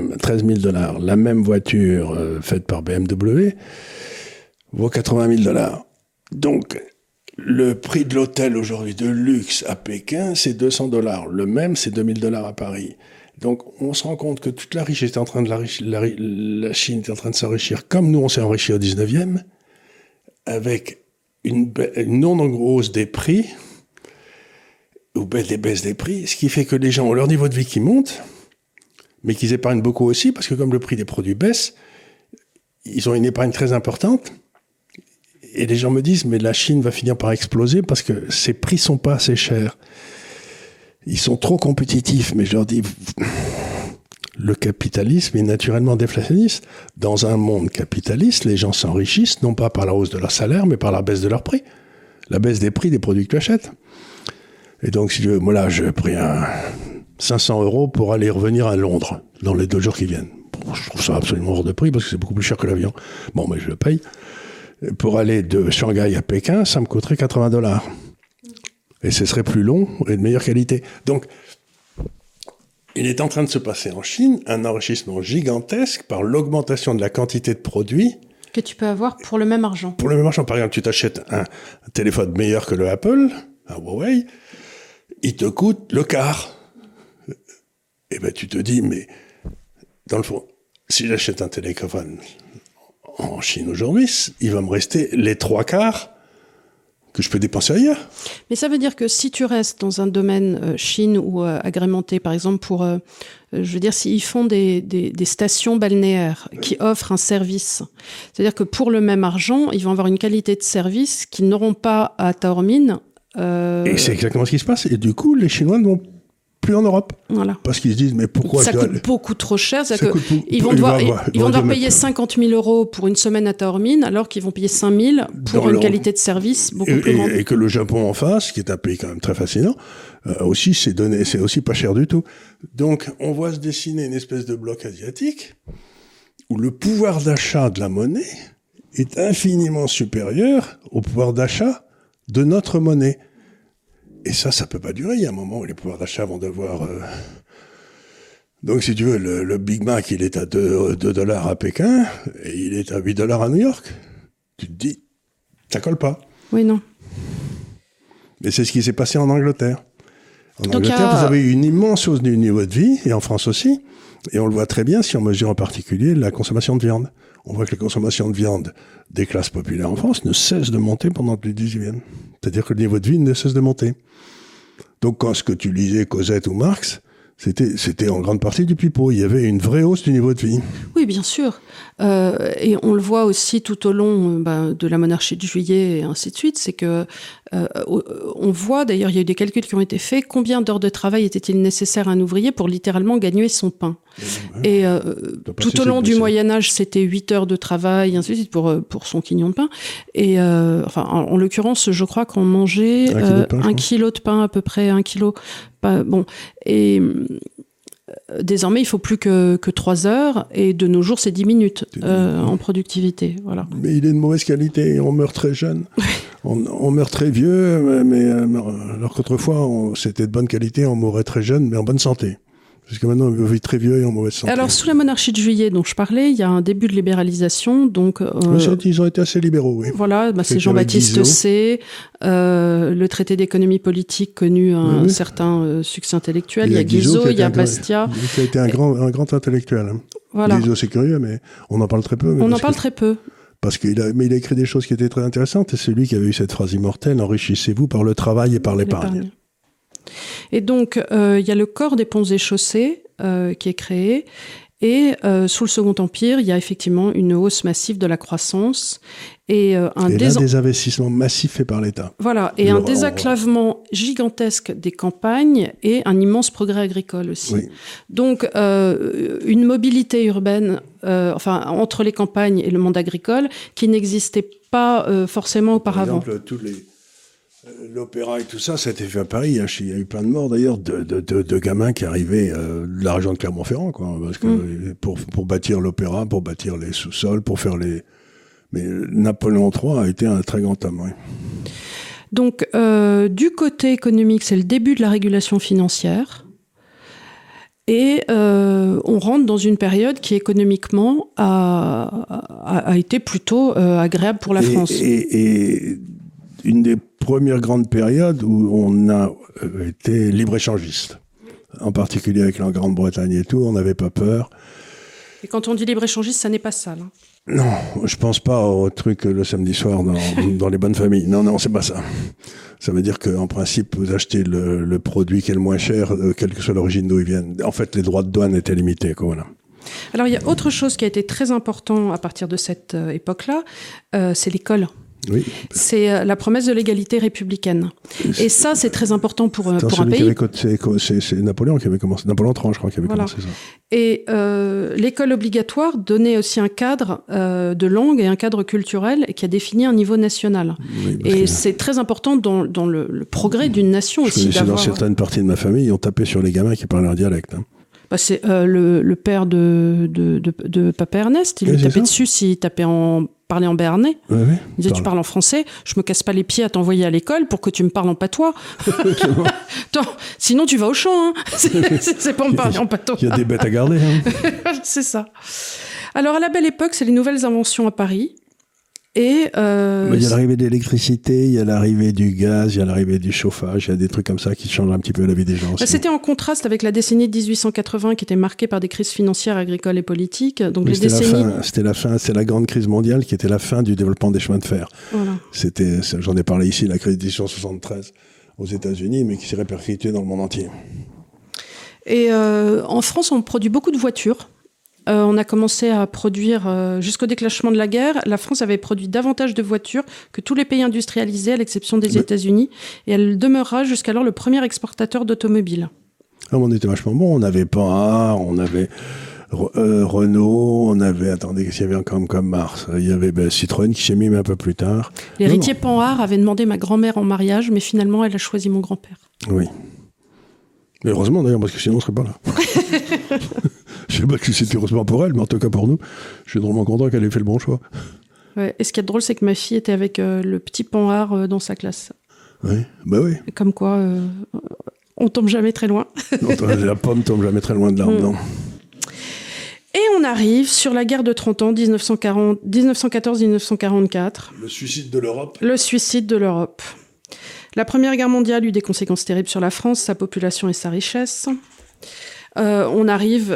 même voiture faite par BMW vaut 80 000 $. Donc, le prix de l'hôtel aujourd'hui de luxe à Pékin, c'est 200 $. Le même, c'est 2000 $ à Paris. Donc, on se rend compte que toute la richesse était en train de la Chine était en train de s'enrichir comme nous, on s'est enrichi au 19e, avec une non-hausse des prix, ou des baisses des prix, ce qui fait que les gens ont leur niveau de vie qui monte, mais qu'ils épargnent beaucoup aussi, parce que comme le prix des produits baisse, ils ont une épargne très importante. Et les gens me disent, mais la Chine va finir par exploser parce que ces prix sont pas assez chers. Ils sont trop compétitifs, mais je leur dis, le capitalisme est naturellement déflationniste. Dans un monde capitaliste, les gens s'enrichissent, non pas par la hausse de leur salaire, mais par la baisse de leur prix. La baisse des prix des produits que tu achètes. Et donc, si tu veux, moi là, j'ai pris 500 € pour aller revenir à Londres dans les 2 jours qui viennent. Je trouve ça absolument hors de prix parce que c'est beaucoup plus cher que l'avion. Bon, mais je le paye. Pour aller de Shanghai à Pékin, ça me coûterait 80 $. Et ce serait plus long et de meilleure qualité. Donc, il est en train de se passer en Chine un enrichissement gigantesque par l'augmentation de la quantité de produits que tu peux avoir pour le même argent. Pour le même argent, par exemple, tu t'achètes un téléphone meilleur que le Apple, un Huawei, il te coûte le quart. Et ben tu te dis, mais dans le fond, si j'achète un téléphone en Chine aujourd'hui, il va me rester les 3/4 que je peux dépenser ailleurs. Mais ça veut dire que si tu restes dans un domaine Chine ou agrémenté, par exemple pour, je veux dire, s'ils font des stations balnéaires qui offrent un service, c'est-à-dire que pour le même argent, ils vont avoir une qualité de service qu'ils n'auront pas à Taormine. Et c'est exactement ce qui se passe. Et du coup, les Chinois ne vont plus en Europe. Voilà. Parce qu'ils se disent, mais pourquoi ça coûte beaucoup trop cher. Ils vont devoir payer 50 000 € pour une semaine à Taormine, alors qu'ils vont payer 5 000 pour une qualité de service beaucoup plus grande. Et que le Japon en face, qui est un pays quand même très fascinant, aussi, c'est aussi pas cher du tout. Donc, on voit se dessiner une espèce de bloc asiatique où le pouvoir d'achat de la monnaie est infiniment supérieur au pouvoir d'achat de notre monnaie. Et ça peut pas durer. Il y a un moment où les pouvoirs d'achat vont devoir... Donc, si tu veux, le Big Mac, il est à 2 $ à Pékin, et il est à 8 $ à New York. Tu te dis, ça colle pas. Oui, non. Et c'est ce qui s'est passé en Angleterre. En Angleterre, vous avez eu une immense hausse du niveau de vie, et en France aussi. Et on le voit très bien si on mesure en particulier la consommation de viande. On voit que la consommation de viande des classes populaires en France ne cesse de monter pendant le 18e. C'est-à-dire que le niveau de vie ne cesse de monter. Donc quand ce que tu lisais, Cosette ou Marx, c'était en grande partie du pipeau. Il y avait une vraie hausse du niveau de vie. Oui, bien sûr. Et on le voit aussi tout au long de la monarchie de Juillet et ainsi de suite. C'est que on voit, d'ailleurs, il y a eu des calculs qui ont été faits, combien d'heures de travail était-il nécessaire à un ouvrier pour littéralement gagner son pain. Et tout au long du Moyen-Âge, c'était 8 heures de travail, ainsi de suite, pour son quignon de pain. Et en l'occurrence, je crois qu'on mangeait 1 kilo de pain, à peu près 1 kilo. Bon. Et désormais, il faut plus que 3 heures, et de nos jours, c'est 10 minutes en productivité. Voilà. Mais il est de mauvaise qualité, on meurt très jeune. On meurt très vieux, mais alors qu'autrefois, c'était de bonne qualité, on mourrait très jeune, mais en bonne santé. Parce que maintenant, on vit très vieux et en mauvaise santé. Alors, sous la monarchie de Juillet dont je parlais, il y a un début de libéralisation. Donc, ils ont été assez libéraux, oui. Voilà, c'est Jean-Baptiste C, le traité d'économie politique connu un certain succès intellectuel. Il y a Guizot, il y a Bastia. Qui a été un grand intellectuel. Hein. Voilà. Guizot, c'est curieux, mais on en parle très peu. On en parle très peu. Parce qu'il a écrit des choses qui étaient très intéressantes. Et c'est lui qui avait eu cette phrase immortelle, enrichissez-vous par le travail et par l'épargne. Et donc, il y a le corps des ponts et chaussées qui est créé. Et sous le Second Empire, il y a effectivement une hausse massive de la croissance. Et des investissements massifs faits par l'État. Voilà, et un désenclavement gigantesque des campagnes et un immense progrès agricole aussi. Oui. Donc, une mobilité urbaine entre les campagnes et le monde agricole qui n'existait pas forcément auparavant. Par exemple, l'opéra et tout ça, ça a été fait à Paris. Il y a eu plein de morts d'ailleurs de gamins qui arrivaient de la région de Clermont-Ferrand, quoi, parce que pour bâtir l'opéra, pour bâtir les sous-sols, pour faire les. Mais Napoléon III a été un très grand homme. Oui. Donc, du côté économique, c'est le début de la régulation financière. Et on rentre dans une période qui, économiquement, a été plutôt agréable pour la France. Et une des premières grandes périodes où on a été libre-échangiste. En particulier avec la Grande-Bretagne et tout, on n'avait pas peur. Et quand on dit libre-échangiste, ça n'est pas sale. Hein. Non, je pense pas au truc le samedi soir dans les bonnes familles. Non, c'est pas ça. Ça veut dire qu'en principe, vous achetez le produit qui est le moins cher, quelle que soit l'origine d'où il vienne. En fait, les droits de douane étaient limités, quoi, voilà. Alors, il y a autre chose qui a été très important à partir de cette époque-là, c'est l'école. Oui. C'est la promesse de l'égalité républicaine. Et ça, c'est très important pour un pays. C'est Napoléon qui avait commencé. Napoléon III, je crois, qui avait commencé ça. Et l'école obligatoire donnait aussi un cadre de langue et un cadre culturel qui a défini un niveau national. Oui, et c'est très important dans le progrès d'une nation aussi. Dans certaines parties de ma famille, ils ont tapé sur les gamins qui parlaient un dialecte. Hein. C'est le père de Papa Ernest. Il lui tapait dessus s'il parlait en béarnais. Oui. Il disait, tu parles en français, je me casse pas les pieds à t'envoyer à l'école pour que tu me parles en patois. Sinon tu vas au champ. Hein. C'est pas me parler en patois. Il y a des bêtes à garder. Hein. C'est ça. Alors à la belle époque, c'est les nouvelles inventions à Paris. Et il y a l'arrivée de l'électricité, il y a l'arrivée du gaz, il y a l'arrivée du chauffage, il y a des trucs comme ça qui changent un petit peu la vie des gens. C'était en contraste avec la décennie de 1880 qui était marquée par des crises financières, agricoles et politiques. Donc c'était la grande crise mondiale qui était la fin du développement des chemins de fer. Voilà. J'en ai parlé ici, la crise de 1873 aux États-Unis, mais qui s'est répercutée dans le monde entier. Et en France, on produit beaucoup de voitures. On a commencé à produire, jusqu'au déclenchement de la guerre, la France avait produit davantage de voitures que tous les pays industrialisés, à l'exception des États-Unis, et elle demeurera jusqu'alors le premier exportateur d'automobiles. On était vachement bon, on avait Panhard, on avait Renault, on avait, attendez, qu'est-ce qu'il y avait encore comme Mars? Il y avait Citroën qui s'est mis un peu plus tard. L'héritier Panhard avait demandé ma grand-mère en mariage, mais finalement elle a choisi mon grand-père. Oui. Mais heureusement d'ailleurs, parce que sinon on ne serait pas là. Je sais pas que c'était heureusement pour elle, mais en tout cas pour nous, je suis drôlement content qu'elle ait fait le bon choix. Ouais, et ce qui est drôle, c'est que ma fille était avec le petit Panhard dans sa classe. Oui, bah oui. Comme quoi, on tombe jamais très loin. Non, la pomme tombe jamais très loin de l'arbre, non. Et on arrive sur la guerre de 30 ans, 1914-1944. Le suicide de l'Europe. Le suicide de l'Europe. La Première Guerre mondiale eut des conséquences terribles sur la France, sa population et sa richesse. On arrive...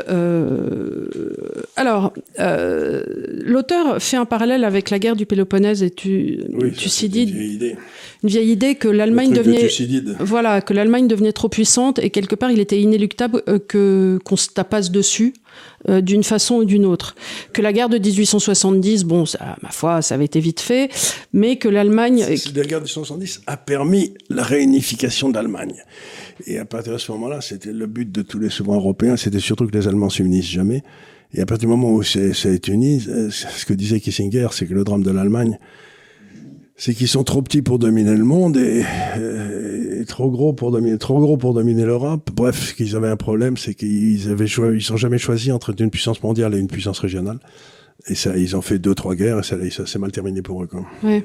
l'auteur fait un parallèle avec la guerre du Péloponnèse et Thucydide. Une vieille idée que l'Allemagne devenait trop puissante et quelque part il était inéluctable qu'on se tapasse dessus d'une façon ou d'une autre. Que la guerre de 1870, ma foi, ça avait été vite fait, mais que l'Allemagne... La guerre de 1870 a permis la réunification d'Allemagne. Et à partir de ce moment-là, c'était le but de tous les souverains Européens, c'était surtout que les Allemands s'unissent jamais. Et à partir du moment où ça a été uni, ce que disait Kissinger, c'est que le drame de l'Allemagne, c'est qu'ils sont trop petits pour dominer le monde et trop gros pour dominer l'Europe. Bref, qu'ils avaient un problème, c'est qu'ils sont jamais choisis entre une puissance mondiale et une puissance régionale. Et ça, ils ont fait 2-3 guerres et ça s'est mal terminé pour eux, quoi. Oui.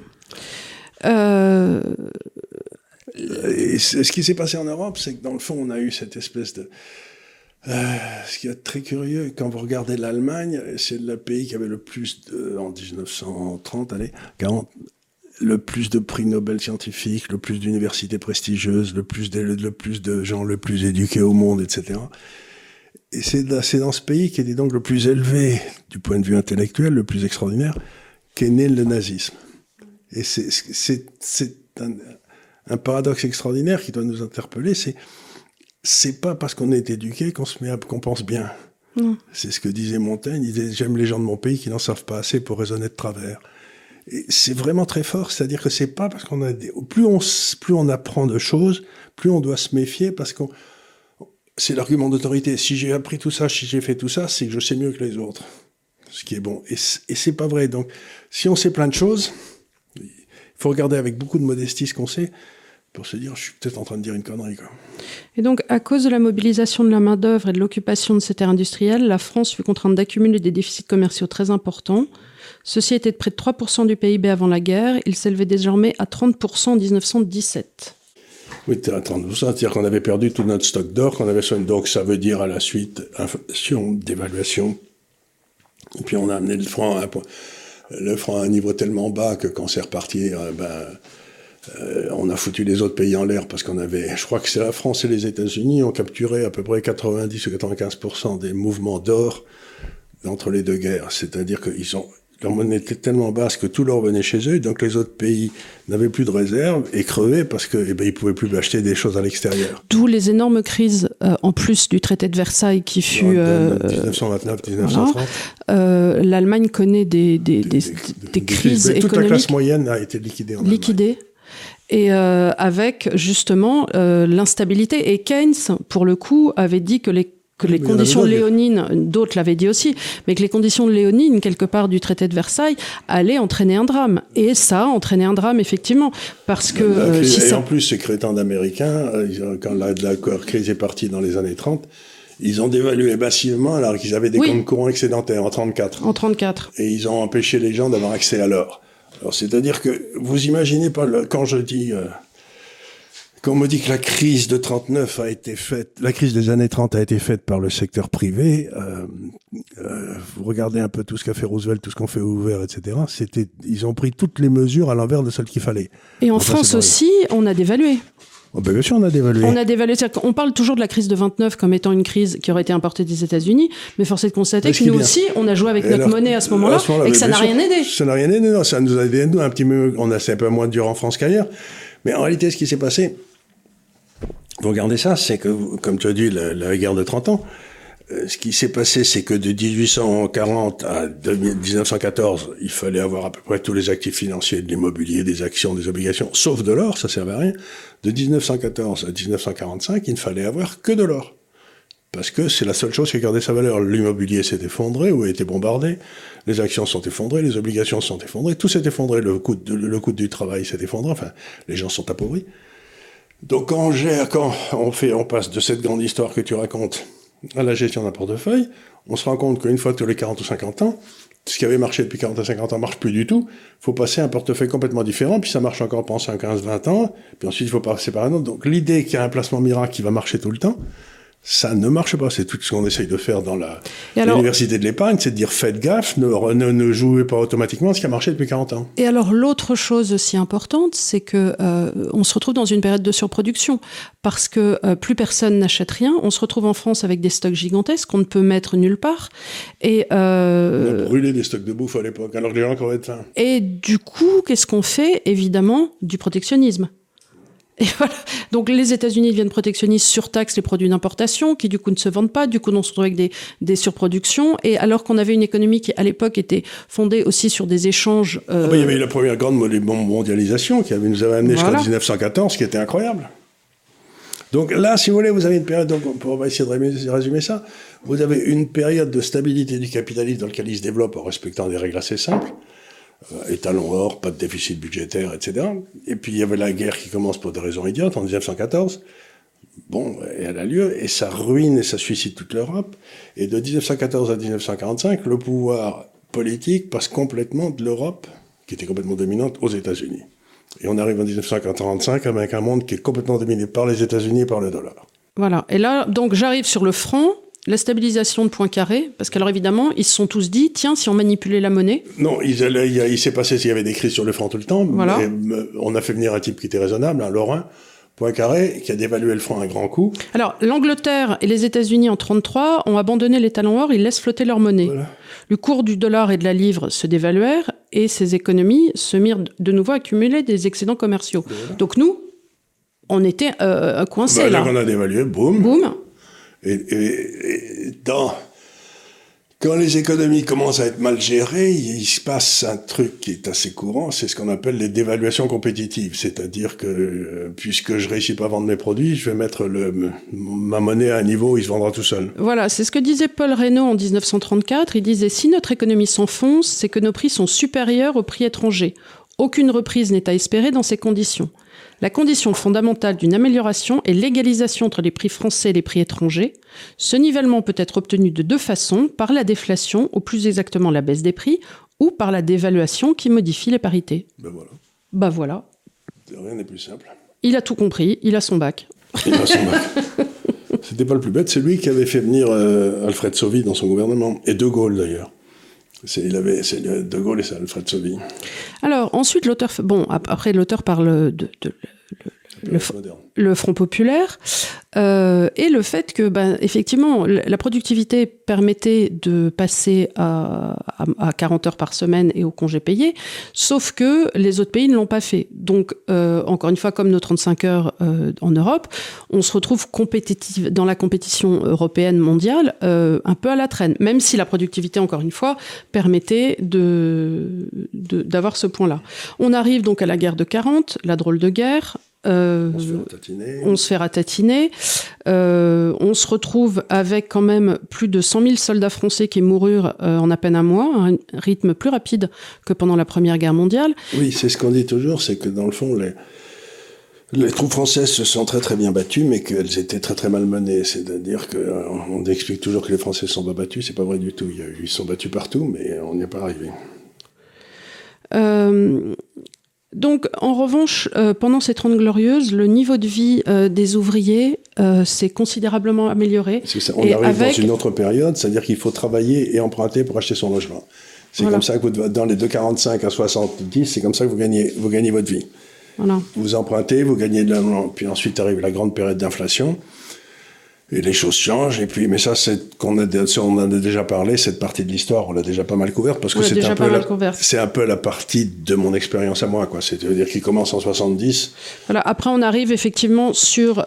Et ce qui s'est passé en Europe, c'est que dans le fond, on a eu cette espèce de... ce qui est très curieux, quand vous regardez l'Allemagne, c'est le pays qui avait le plus en 1930, 40, le plus de prix Nobel scientifiques, le plus d'universités prestigieuses, le plus de gens le plus éduqués au monde, etc. Et c'est dans ce pays qui est donc le plus élevé du point de vue intellectuel, le plus extraordinaire, qu'est né le nazisme. Et c'est un paradoxe extraordinaire qui doit nous interpeller, c'est pas parce qu'on est éduqué qu'on pense bien. Non. C'est ce que disait Montaigne, il disait « J'aime les gens de mon pays qui n'en savent pas assez pour raisonner de travers ». Et c'est vraiment très fort, c'est-à-dire que c'est pas parce qu'on a plus on apprend de choses, plus on doit se méfier parce que c'est l'argument d'autorité. Si j'ai appris tout ça, si j'ai fait tout ça, c'est que je sais mieux que les autres. Ce qui est bon. Et c'est pas vrai. Donc, si on sait plein de choses, il faut regarder avec beaucoup de modestie ce qu'on sait pour se dire, je suis peut-être en train de dire une connerie, quoi. Et donc, à cause de la mobilisation de la main-d'œuvre et de l'occupation de ces terres industrielles, la France fut contrainte d'accumuler des déficits commerciaux très importants. Ceci était de près de 3% du PIB avant la guerre. Il s'élevait désormais à 30% en 1917. Oui, à 30%, c'est-à-dire qu'on avait perdu tout notre stock d'or, donc ça veut dire à la suite inflation, dévaluation. Et puis on a amené le franc à un niveau tellement bas que quand c'est reparti, on a foutu les autres pays en l'air parce je crois que c'est la France et les États-Unis ont capturé à peu près 90 ou 95% des mouvements d'or entre les deux guerres. C'est-à-dire leur monnaie était tellement basse que tout leur venait chez eux, donc les autres pays n'avaient plus de réserves et crevaient parce que ils pouvaient plus acheter des choses à l'extérieur. D'où les énormes crises, en plus du traité de Versailles qui fut 1929-1930. L'Allemagne connaît des crises économiques. Toute la classe moyenne a été liquidée en Allemagne. Et avec justement l'instabilité. Et Keynes, pour le coup, avait dit que les conditions léonines, d'autres l'avaient dit aussi, mais que les conditions léonines, quelque part du traité de Versailles, allaient entraîner un drame. Et ça a entraîné un drame, effectivement. Parce que... en plus, ces crétins d'Américains, quand la crise est partie dans les années 30, ils ont dévalué massivement alors qu'ils avaient des comptes courants excédentaires en 1934. En 1934. Et ils ont empêché les gens d'avoir accès à l'or. Alors, c'est-à-dire que vous imaginez pas, quand on me dit que la crise de 39 la crise des années 30 a été faite par le secteur privé, vous regardez un peu tout ce qu'a fait Roosevelt, tout ce qu'on fait Hoover, etc. Ils ont pris toutes les mesures à l'envers de celles qu'il fallait. Et en France aussi, on a dévalué. Oh ben bien sûr, on a dévalué. On parle toujours de la crise de 29 comme étant une crise qui aurait été importée des États-Unis, mais force est de constater que nous aussi, on a joué avec notre monnaie à ce moment-là et que ça n'a rien aidé. Ça n'a rien aidé, non. Ça nous a aidé, nous, un petit peu. C'est un peu moins dur en France qu'ailleurs. Mais en réalité, ce qui s'est passé, vous regardez ça, c'est que, comme tu as dit, la guerre de 30 ans, ce qui s'est passé, c'est que de 1840 à 1914, il fallait avoir à peu près tous les actifs financiers, de l'immobilier, des actions, des obligations, sauf de l'or, ça servait à rien. De 1914 à 1945, il ne fallait avoir que de l'or. Parce que c'est la seule chose qui gardait sa valeur. L'immobilier s'est effondré ou a été bombardé, les actions sont effondrées, les obligations sont effondrées, tout s'est effondré, le coût du travail s'est effondré, enfin, les gens sont appauvris. Donc quand on passe de cette grande histoire que tu racontes à la gestion d'un portefeuille, on se rend compte qu'une fois tous les 40 ou 50 ans, ce qui avait marché depuis 40 à 50 ans marche plus du tout. Il faut passer à un portefeuille complètement différent, puis ça marche encore pendant 15-20 ans, puis ensuite il faut passer par un autre. Donc l'idée qu'il y a un placement miracle qui va marcher tout le temps, ça ne marche pas. C'est tout ce qu'on essaye de faire dans l'université de l'épargne, c'est de dire faites gaffe, ne jouez pas automatiquement ce qui a marché depuis 40 ans. Et alors l'autre chose aussi importante, c'est que on se retrouve dans une période de surproduction parce que plus personne n'achète rien. On se retrouve en France avec des stocks gigantesques qu'on ne peut mettre nulle part. Et on a brûlé des stocks de bouffe à l'époque, alors que les gens crevaient de faim. Et du coup, qu'est-ce qu'on fait? Évidemment, du protectionnisme. Et voilà. Donc les États-Unis deviennent protectionnistes, surtaxent les produits d'importation qui du coup ne se vendent pas, du coup on se retrouve avec des surproductions, et alors qu'on avait une économie qui à l'époque était fondée aussi sur des échanges... il y avait eu la première grande mondialisation qui nous avait amené jusqu'en 1914, qui était incroyable. Donc là, si vous voulez, vous avez une période, donc on va essayer de résumer ça, vous avez une période de stabilité du capitalisme dans laquelle il se développe en respectant des règles assez simples, étalon or, pas de déficit budgétaire, etc. Et puis il y avait la guerre qui commence pour des raisons idiotes en 1914. Bon, et elle a lieu, et ça ruine et ça suicide toute l'Europe. Et de 1914 à 1945, le pouvoir politique passe complètement de l'Europe, qui était complètement dominante, aux États-Unis. Et on arrive en 1945 avec un monde qui est complètement dominé par les États-Unis et par le dollar. Voilà. Et là, donc, j'arrive sur le franc, la stabilisation de Poincaré, parce qu'alors évidemment, ils se sont tous dit, tiens, si on manipulait la monnaie. Non, il s'est passé s'il y avait des crises sur le franc tout le temps. Voilà. Mais on a fait venir un type qui était raisonnable, un Lorrain, Poincaré, qui a dévalué le franc à grand coup. Alors, l'Angleterre et les États-Unis en 1933 ont abandonné les talons or, ils laissent flotter leur monnaie. Voilà. Le cours du dollar et de la livre se dévaluèrent et ces économies se mirent de nouveau à accumuler des excédents commerciaux. Voilà. Donc nous, on était coincés là. On a dévalué, boum. Boum. Et quand les économies commencent à être mal gérées, il se passe un truc qui est assez courant, c'est ce qu'on appelle les dévaluations compétitives. C'est-à-dire que, puisque je réussis pas à vendre mes produits, je vais mettre ma monnaie à un niveau où il se vendra tout seul. Voilà, c'est ce que disait Paul Reynaud en 1934. Il disait « Si notre économie s'enfonce, c'est que nos prix sont supérieurs aux prix étrangers. Aucune reprise n'est à espérer dans ces conditions. La condition fondamentale d'une amélioration est l'égalisation entre les prix français et les prix étrangers. Ce nivellement peut être obtenu de deux façons, par la déflation, ou plus exactement la baisse des prix, ou par la dévaluation qui modifie les parités. » Ben voilà. Rien n'est plus simple. Il a tout compris, il a son bac. Il a son bac. C'était pas le plus bête, c'est lui qui avait fait venir Alfred Sauvy dans son gouvernement, et De Gaulle d'ailleurs. C'est De Gaulle et c'est Alfred Sauvy. Alors, ensuite, l'auteur... Bon, après, l'auteur parle le Front populaire et le fait que, effectivement, la productivité permettait de passer à 40 heures par semaine et au congé payé, sauf que les autres pays ne l'ont pas fait. Donc, encore une fois, comme nos 35 heures en Europe, on se retrouve compétitif dans la compétition européenne mondiale un peu à la traîne, même si la productivité, encore une fois, permettait d'avoir ce point-là. On arrive donc à la guerre de 40, la drôle de guerre. On se fait ratatiner. On se retrouve avec quand même plus de 100 000 soldats français qui moururent en à peine un mois, un rythme plus rapide que pendant la Première Guerre mondiale. Oui, c'est ce qu'on dit toujours, c'est que dans le fond, les troupes françaises se sont très très bien battues, mais qu'elles étaient très très mal menées. C'est-à-dire qu'on explique toujours que les Français ne sont pas battus, c'est pas vrai du tout. Ils sont battus partout, mais on n'y est pas arrivé. Donc, en revanche, pendant ces 30 glorieuses, le niveau de vie des ouvriers s'est considérablement amélioré. C'est ça. On arrive dans une autre période, c'est-à-dire qu'il faut travailler et emprunter pour acheter son logement. C'est comme ça que dans les 2,45 à 70, c'est comme ça que vous gagnez votre vie. Voilà. Vous empruntez, vous gagnez de l'argent, puis ensuite arrive la grande période d'inflation. Et les choses changent, et puis, mais ça, on en a déjà parlé, cette partie de l'histoire, on l'a déjà pas mal couverte, parce que c'est un peu la partie de mon expérience à moi, quoi. C'est-à-dire qu'il commence en 70. Voilà. Après, on arrive effectivement sur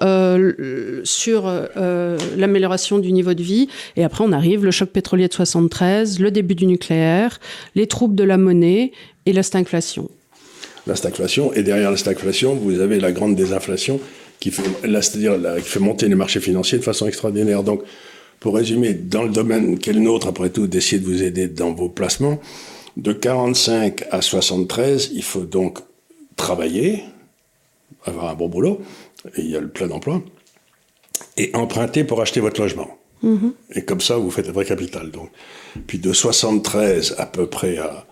l'amélioration du niveau de vie, et après, on arrive le choc pétrolier de 73, le début du nucléaire, les troubles de la monnaie et la stagflation. La stagflation, et derrière la stagflation, vous avez la grande désinflation, qui fait monter les marchés financiers de façon extraordinaire. Donc, pour résumer, dans le domaine qui est le nôtre, après tout, d'essayer de vous aider dans vos placements, de 45 à 73, il faut donc travailler, avoir un bon boulot, et il y a le plein emploi, et emprunter pour acheter votre logement. Mmh. Et comme ça, vous faites un vrai capital. Donc. Puis de 73 à peu près à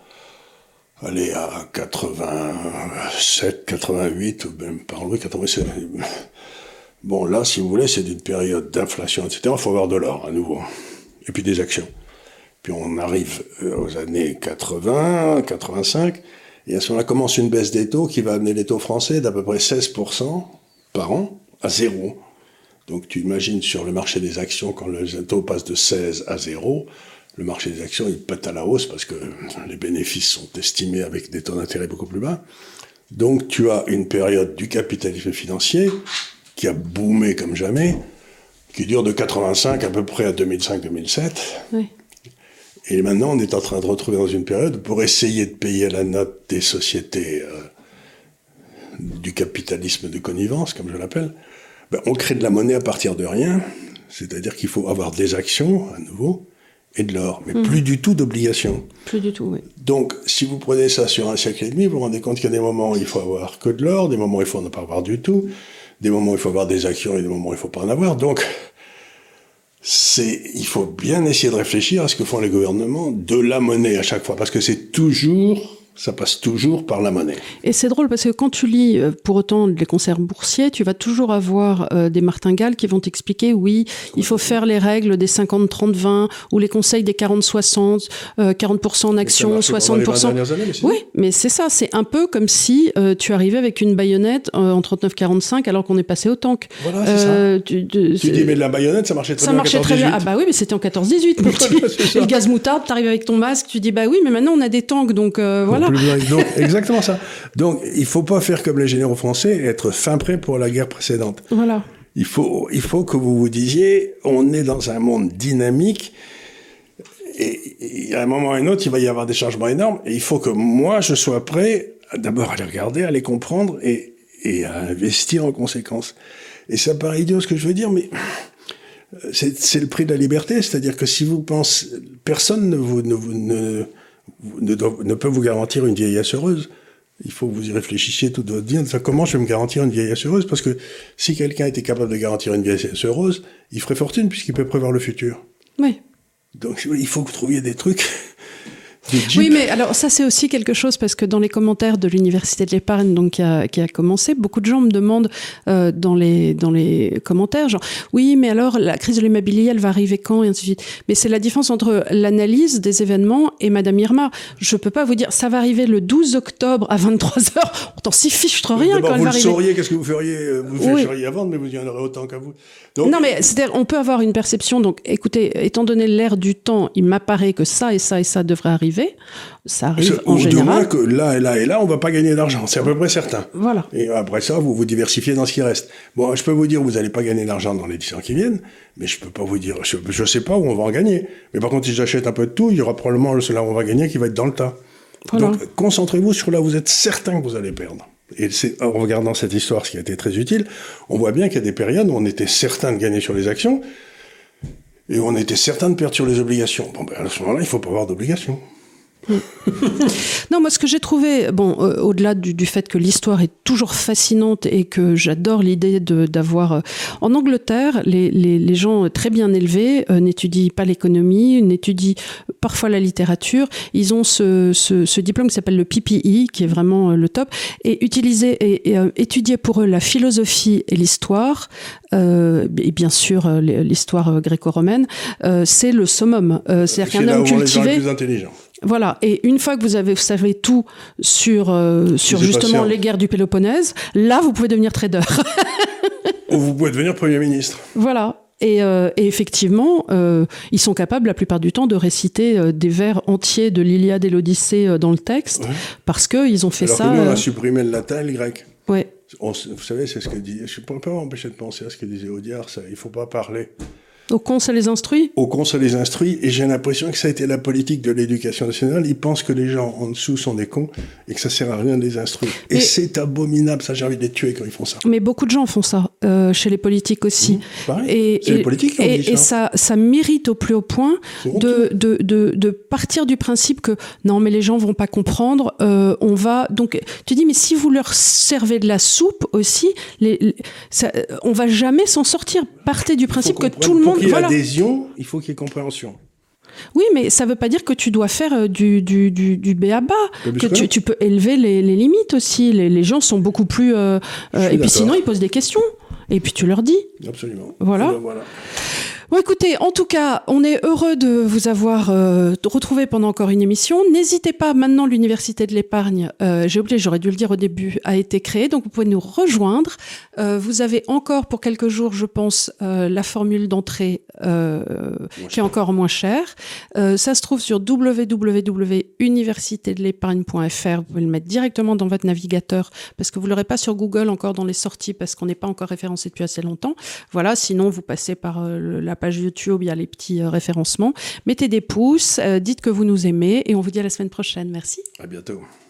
87, 88, ou même par le 87. Bon, là, si vous voulez, c'est une période d'inflation, etc. Il faut avoir de l'or, à nouveau. Et puis des actions. Puis on arrive aux années 80, 85, et à ce moment-là commence une baisse des taux qui va amener les taux français d'à peu près 16% par an à 0. Donc tu imagines sur le marché des actions, quand le taux passe de 16 à 0, le marché des actions, il pète à la hausse parce que les bénéfices sont estimés avec des taux d'intérêt beaucoup plus bas. Donc, tu as une période du capitalisme financier qui a boomé comme jamais, qui dure de 85 à peu près à 2005-2007. Oui. Et maintenant, on est en train de retrouver dans une période pour essayer de payer la note des sociétés du capitalisme de connivence, comme je l'appelle. On crée de la monnaie à partir de rien, c'est-à-dire qu'il faut avoir des actions, à nouveau, et de l'or, mais plus du tout d'obligations. Plus du tout, oui. Donc, si vous prenez ça sur un siècle et demi, vous vous rendez compte qu'il y a des moments où il faut avoir que de l'or, des moments où il faut ne pas avoir du tout, des moments où il faut avoir des actions et des moments où il ne faut pas en avoir. Donc, il faut bien essayer de réfléchir à ce que font les gouvernements de la monnaie à chaque fois, parce que ça passe toujours par la monnaie. Et c'est drôle parce que quand tu lis pour autant les concerts boursiers, tu vas toujours avoir des martingales qui vont t'expliquer oui, il faut faire les règles des 50-30-20 ou les conseils des 40-60, 40% en actions, 60%. Oui, mais c'est ça, c'est un peu comme si tu arrivais avec une baïonnette en 39-45 alors qu'on est passé au tank. Voilà, c'est ça. Tu dis mais la baïonnette, ça marchait très bien en 14-18. Très bien. Ah bah oui, mais c'était en 14-18. Et le gaz moutarde, t'arrives avec ton masque, tu dis bah oui, mais maintenant on a des tanks, donc voilà. Donc, exactement ça. Donc, il ne faut pas faire comme les généraux français et être fin prêt pour la guerre précédente. Voilà. Il faut que vous vous disiez, on est dans un monde dynamique et à un moment ou à un autre, il va y avoir des changements énormes et il faut que moi, je sois prêt d'abord à les regarder, à les comprendre et à investir en conséquence. Et ça paraît idiot ce que je veux dire, mais c'est le prix de la liberté. C'est-à-dire que si vous pensez, personne ne peut vous garantir une vieillesse heureuse. Il faut que vous y réfléchissiez toute votre vie. Comment je vais me garantir une vieillesse heureuse? Parce que si quelqu'un était capable de garantir une vieillesse heureuse, il ferait fortune puisqu'il peut prévoir le futur. Oui. Donc il faut que vous trouviez des trucs. Oui, mais alors ça c'est aussi quelque chose parce que dans les commentaires de l'Université de l'Épargne donc qui a commencé, beaucoup de gens me demandent dans les commentaires genre oui mais alors la crise de l'immobilier elle va arriver quand et ainsi de suite. Mais c'est la différence entre l'analyse des événements et Madame Irma. Je peux pas vous dire ça va arriver le 12 octobre à 23h. On t'en s'y fiche rien quand elle va arriver. Vous le sauriez, qu'est-ce que vous feriez? Vous feriez avant, mais vous y en aurez autant qu'à vous. Donc, non mais c'est-à-dire on peut avoir une perception. Donc écoutez, étant donné l'ère du temps, il m'apparaît que ça et ça et ça devrait arriver. Ça arrive en général. Ou moins que là et là et là, on va pas gagner d'argent. C'est à peu près certain. Voilà. Et après ça, vous vous diversifiez dans ce qui reste. Bon, je peux vous dire, vous allez pas gagner d'argent dans les 10 ans qui viennent, mais je peux pas vous dire, je sais pas où on va en gagner. Mais par contre, si j'achète un peu de tout, il y aura probablement celui-là où on va gagner qui va être dans le tas. Voilà. Donc, concentrez-vous sur là où vous êtes certain que vous allez perdre. Et en regardant cette histoire, ce qui a été très utile, on voit bien qu'il y a des périodes où on était certain de gagner sur les actions et où on était certain de perdre sur les obligations. Bon, ben, à ce moment-là, il faut pas avoir d'obligations. Non, moi ce que j'ai trouvé, au-delà du fait que l'histoire est toujours fascinante et que j'adore l'idée d'avoir en Angleterre les gens très bien élevés n'étudient pas l'économie, n'étudient parfois la littérature. Ils ont ce diplôme qui s'appelle le PPE qui est vraiment le top et étudier pour eux la philosophie et l'histoire et bien sûr l'histoire gréco-romaine, c'est le summum. C'est-à-dire qu'un homme cultivé. Plus intelligent. Voilà, et une fois que vous savez tout sur justement les guerres du Péloponnèse, là vous pouvez devenir trader. Ou vous pouvez devenir Premier ministre. Voilà. Et effectivement, ils sont capables la plupart du temps de réciter des vers entiers de l'Iliade et l'Odyssée dans le texte, parce qu'ils ont fait ça. Alors que nous, on a supprimé le latin et le grec. Ouais. Vous savez, c'est ce que dit. Je ne peux pas m'empêcher de penser à ce que disait Audiard. Il ne faut pas parler. Au con, ça les instruit ? Au con, ça les instruit. Et j'ai l'impression que ça a été la politique de l'éducation nationale. Ils pensent que les gens en dessous sont des cons et que ça sert à rien de les instruire. Et c'est abominable. Ça, j'ai envie de les tuer quand ils font ça. Mais beaucoup de gens font ça, chez les politiques aussi. Pareil. C'est les politiques qui ont dit ça. Et ça mérite au plus haut point de partir du principe que non, mais les gens vont pas comprendre. On va donc. Tu dis, mais si vous leur servez de la soupe aussi, on va jamais s'en sortir. Partez du principe que tout le monde. Pour qu'il y ait adhésion, il faut qu'il y ait compréhension. Oui, mais ça ne veut pas dire que tu dois faire du b.a.-ba, que tu peux élever les limites aussi. Les gens sont beaucoup plus... et puis sinon, ils posent des questions. Et puis tu leur dis. Absolument. Voilà. Bon, écoutez, en tout cas, on est heureux de vous avoir retrouvé pendant encore une émission. N'hésitez pas, maintenant l'Université de l'Épargne, j'ai oublié, j'aurais dû le dire au début, a été créée, donc vous pouvez nous rejoindre. Vous avez encore pour quelques jours, je pense, la formule d'entrée qui est encore moins chère. Ça se trouve sur www.universitédelépargne.fr. Vous pouvez le mettre directement dans votre navigateur parce que vous l'aurez pas sur Google encore dans les sorties parce qu'on n'est pas encore référencé depuis assez longtemps. Voilà, sinon vous passez par la page YouTube, il y a les petits référencements. Mettez des pouces, dites que vous nous aimez et on vous dit à la semaine prochaine. Merci. À bientôt.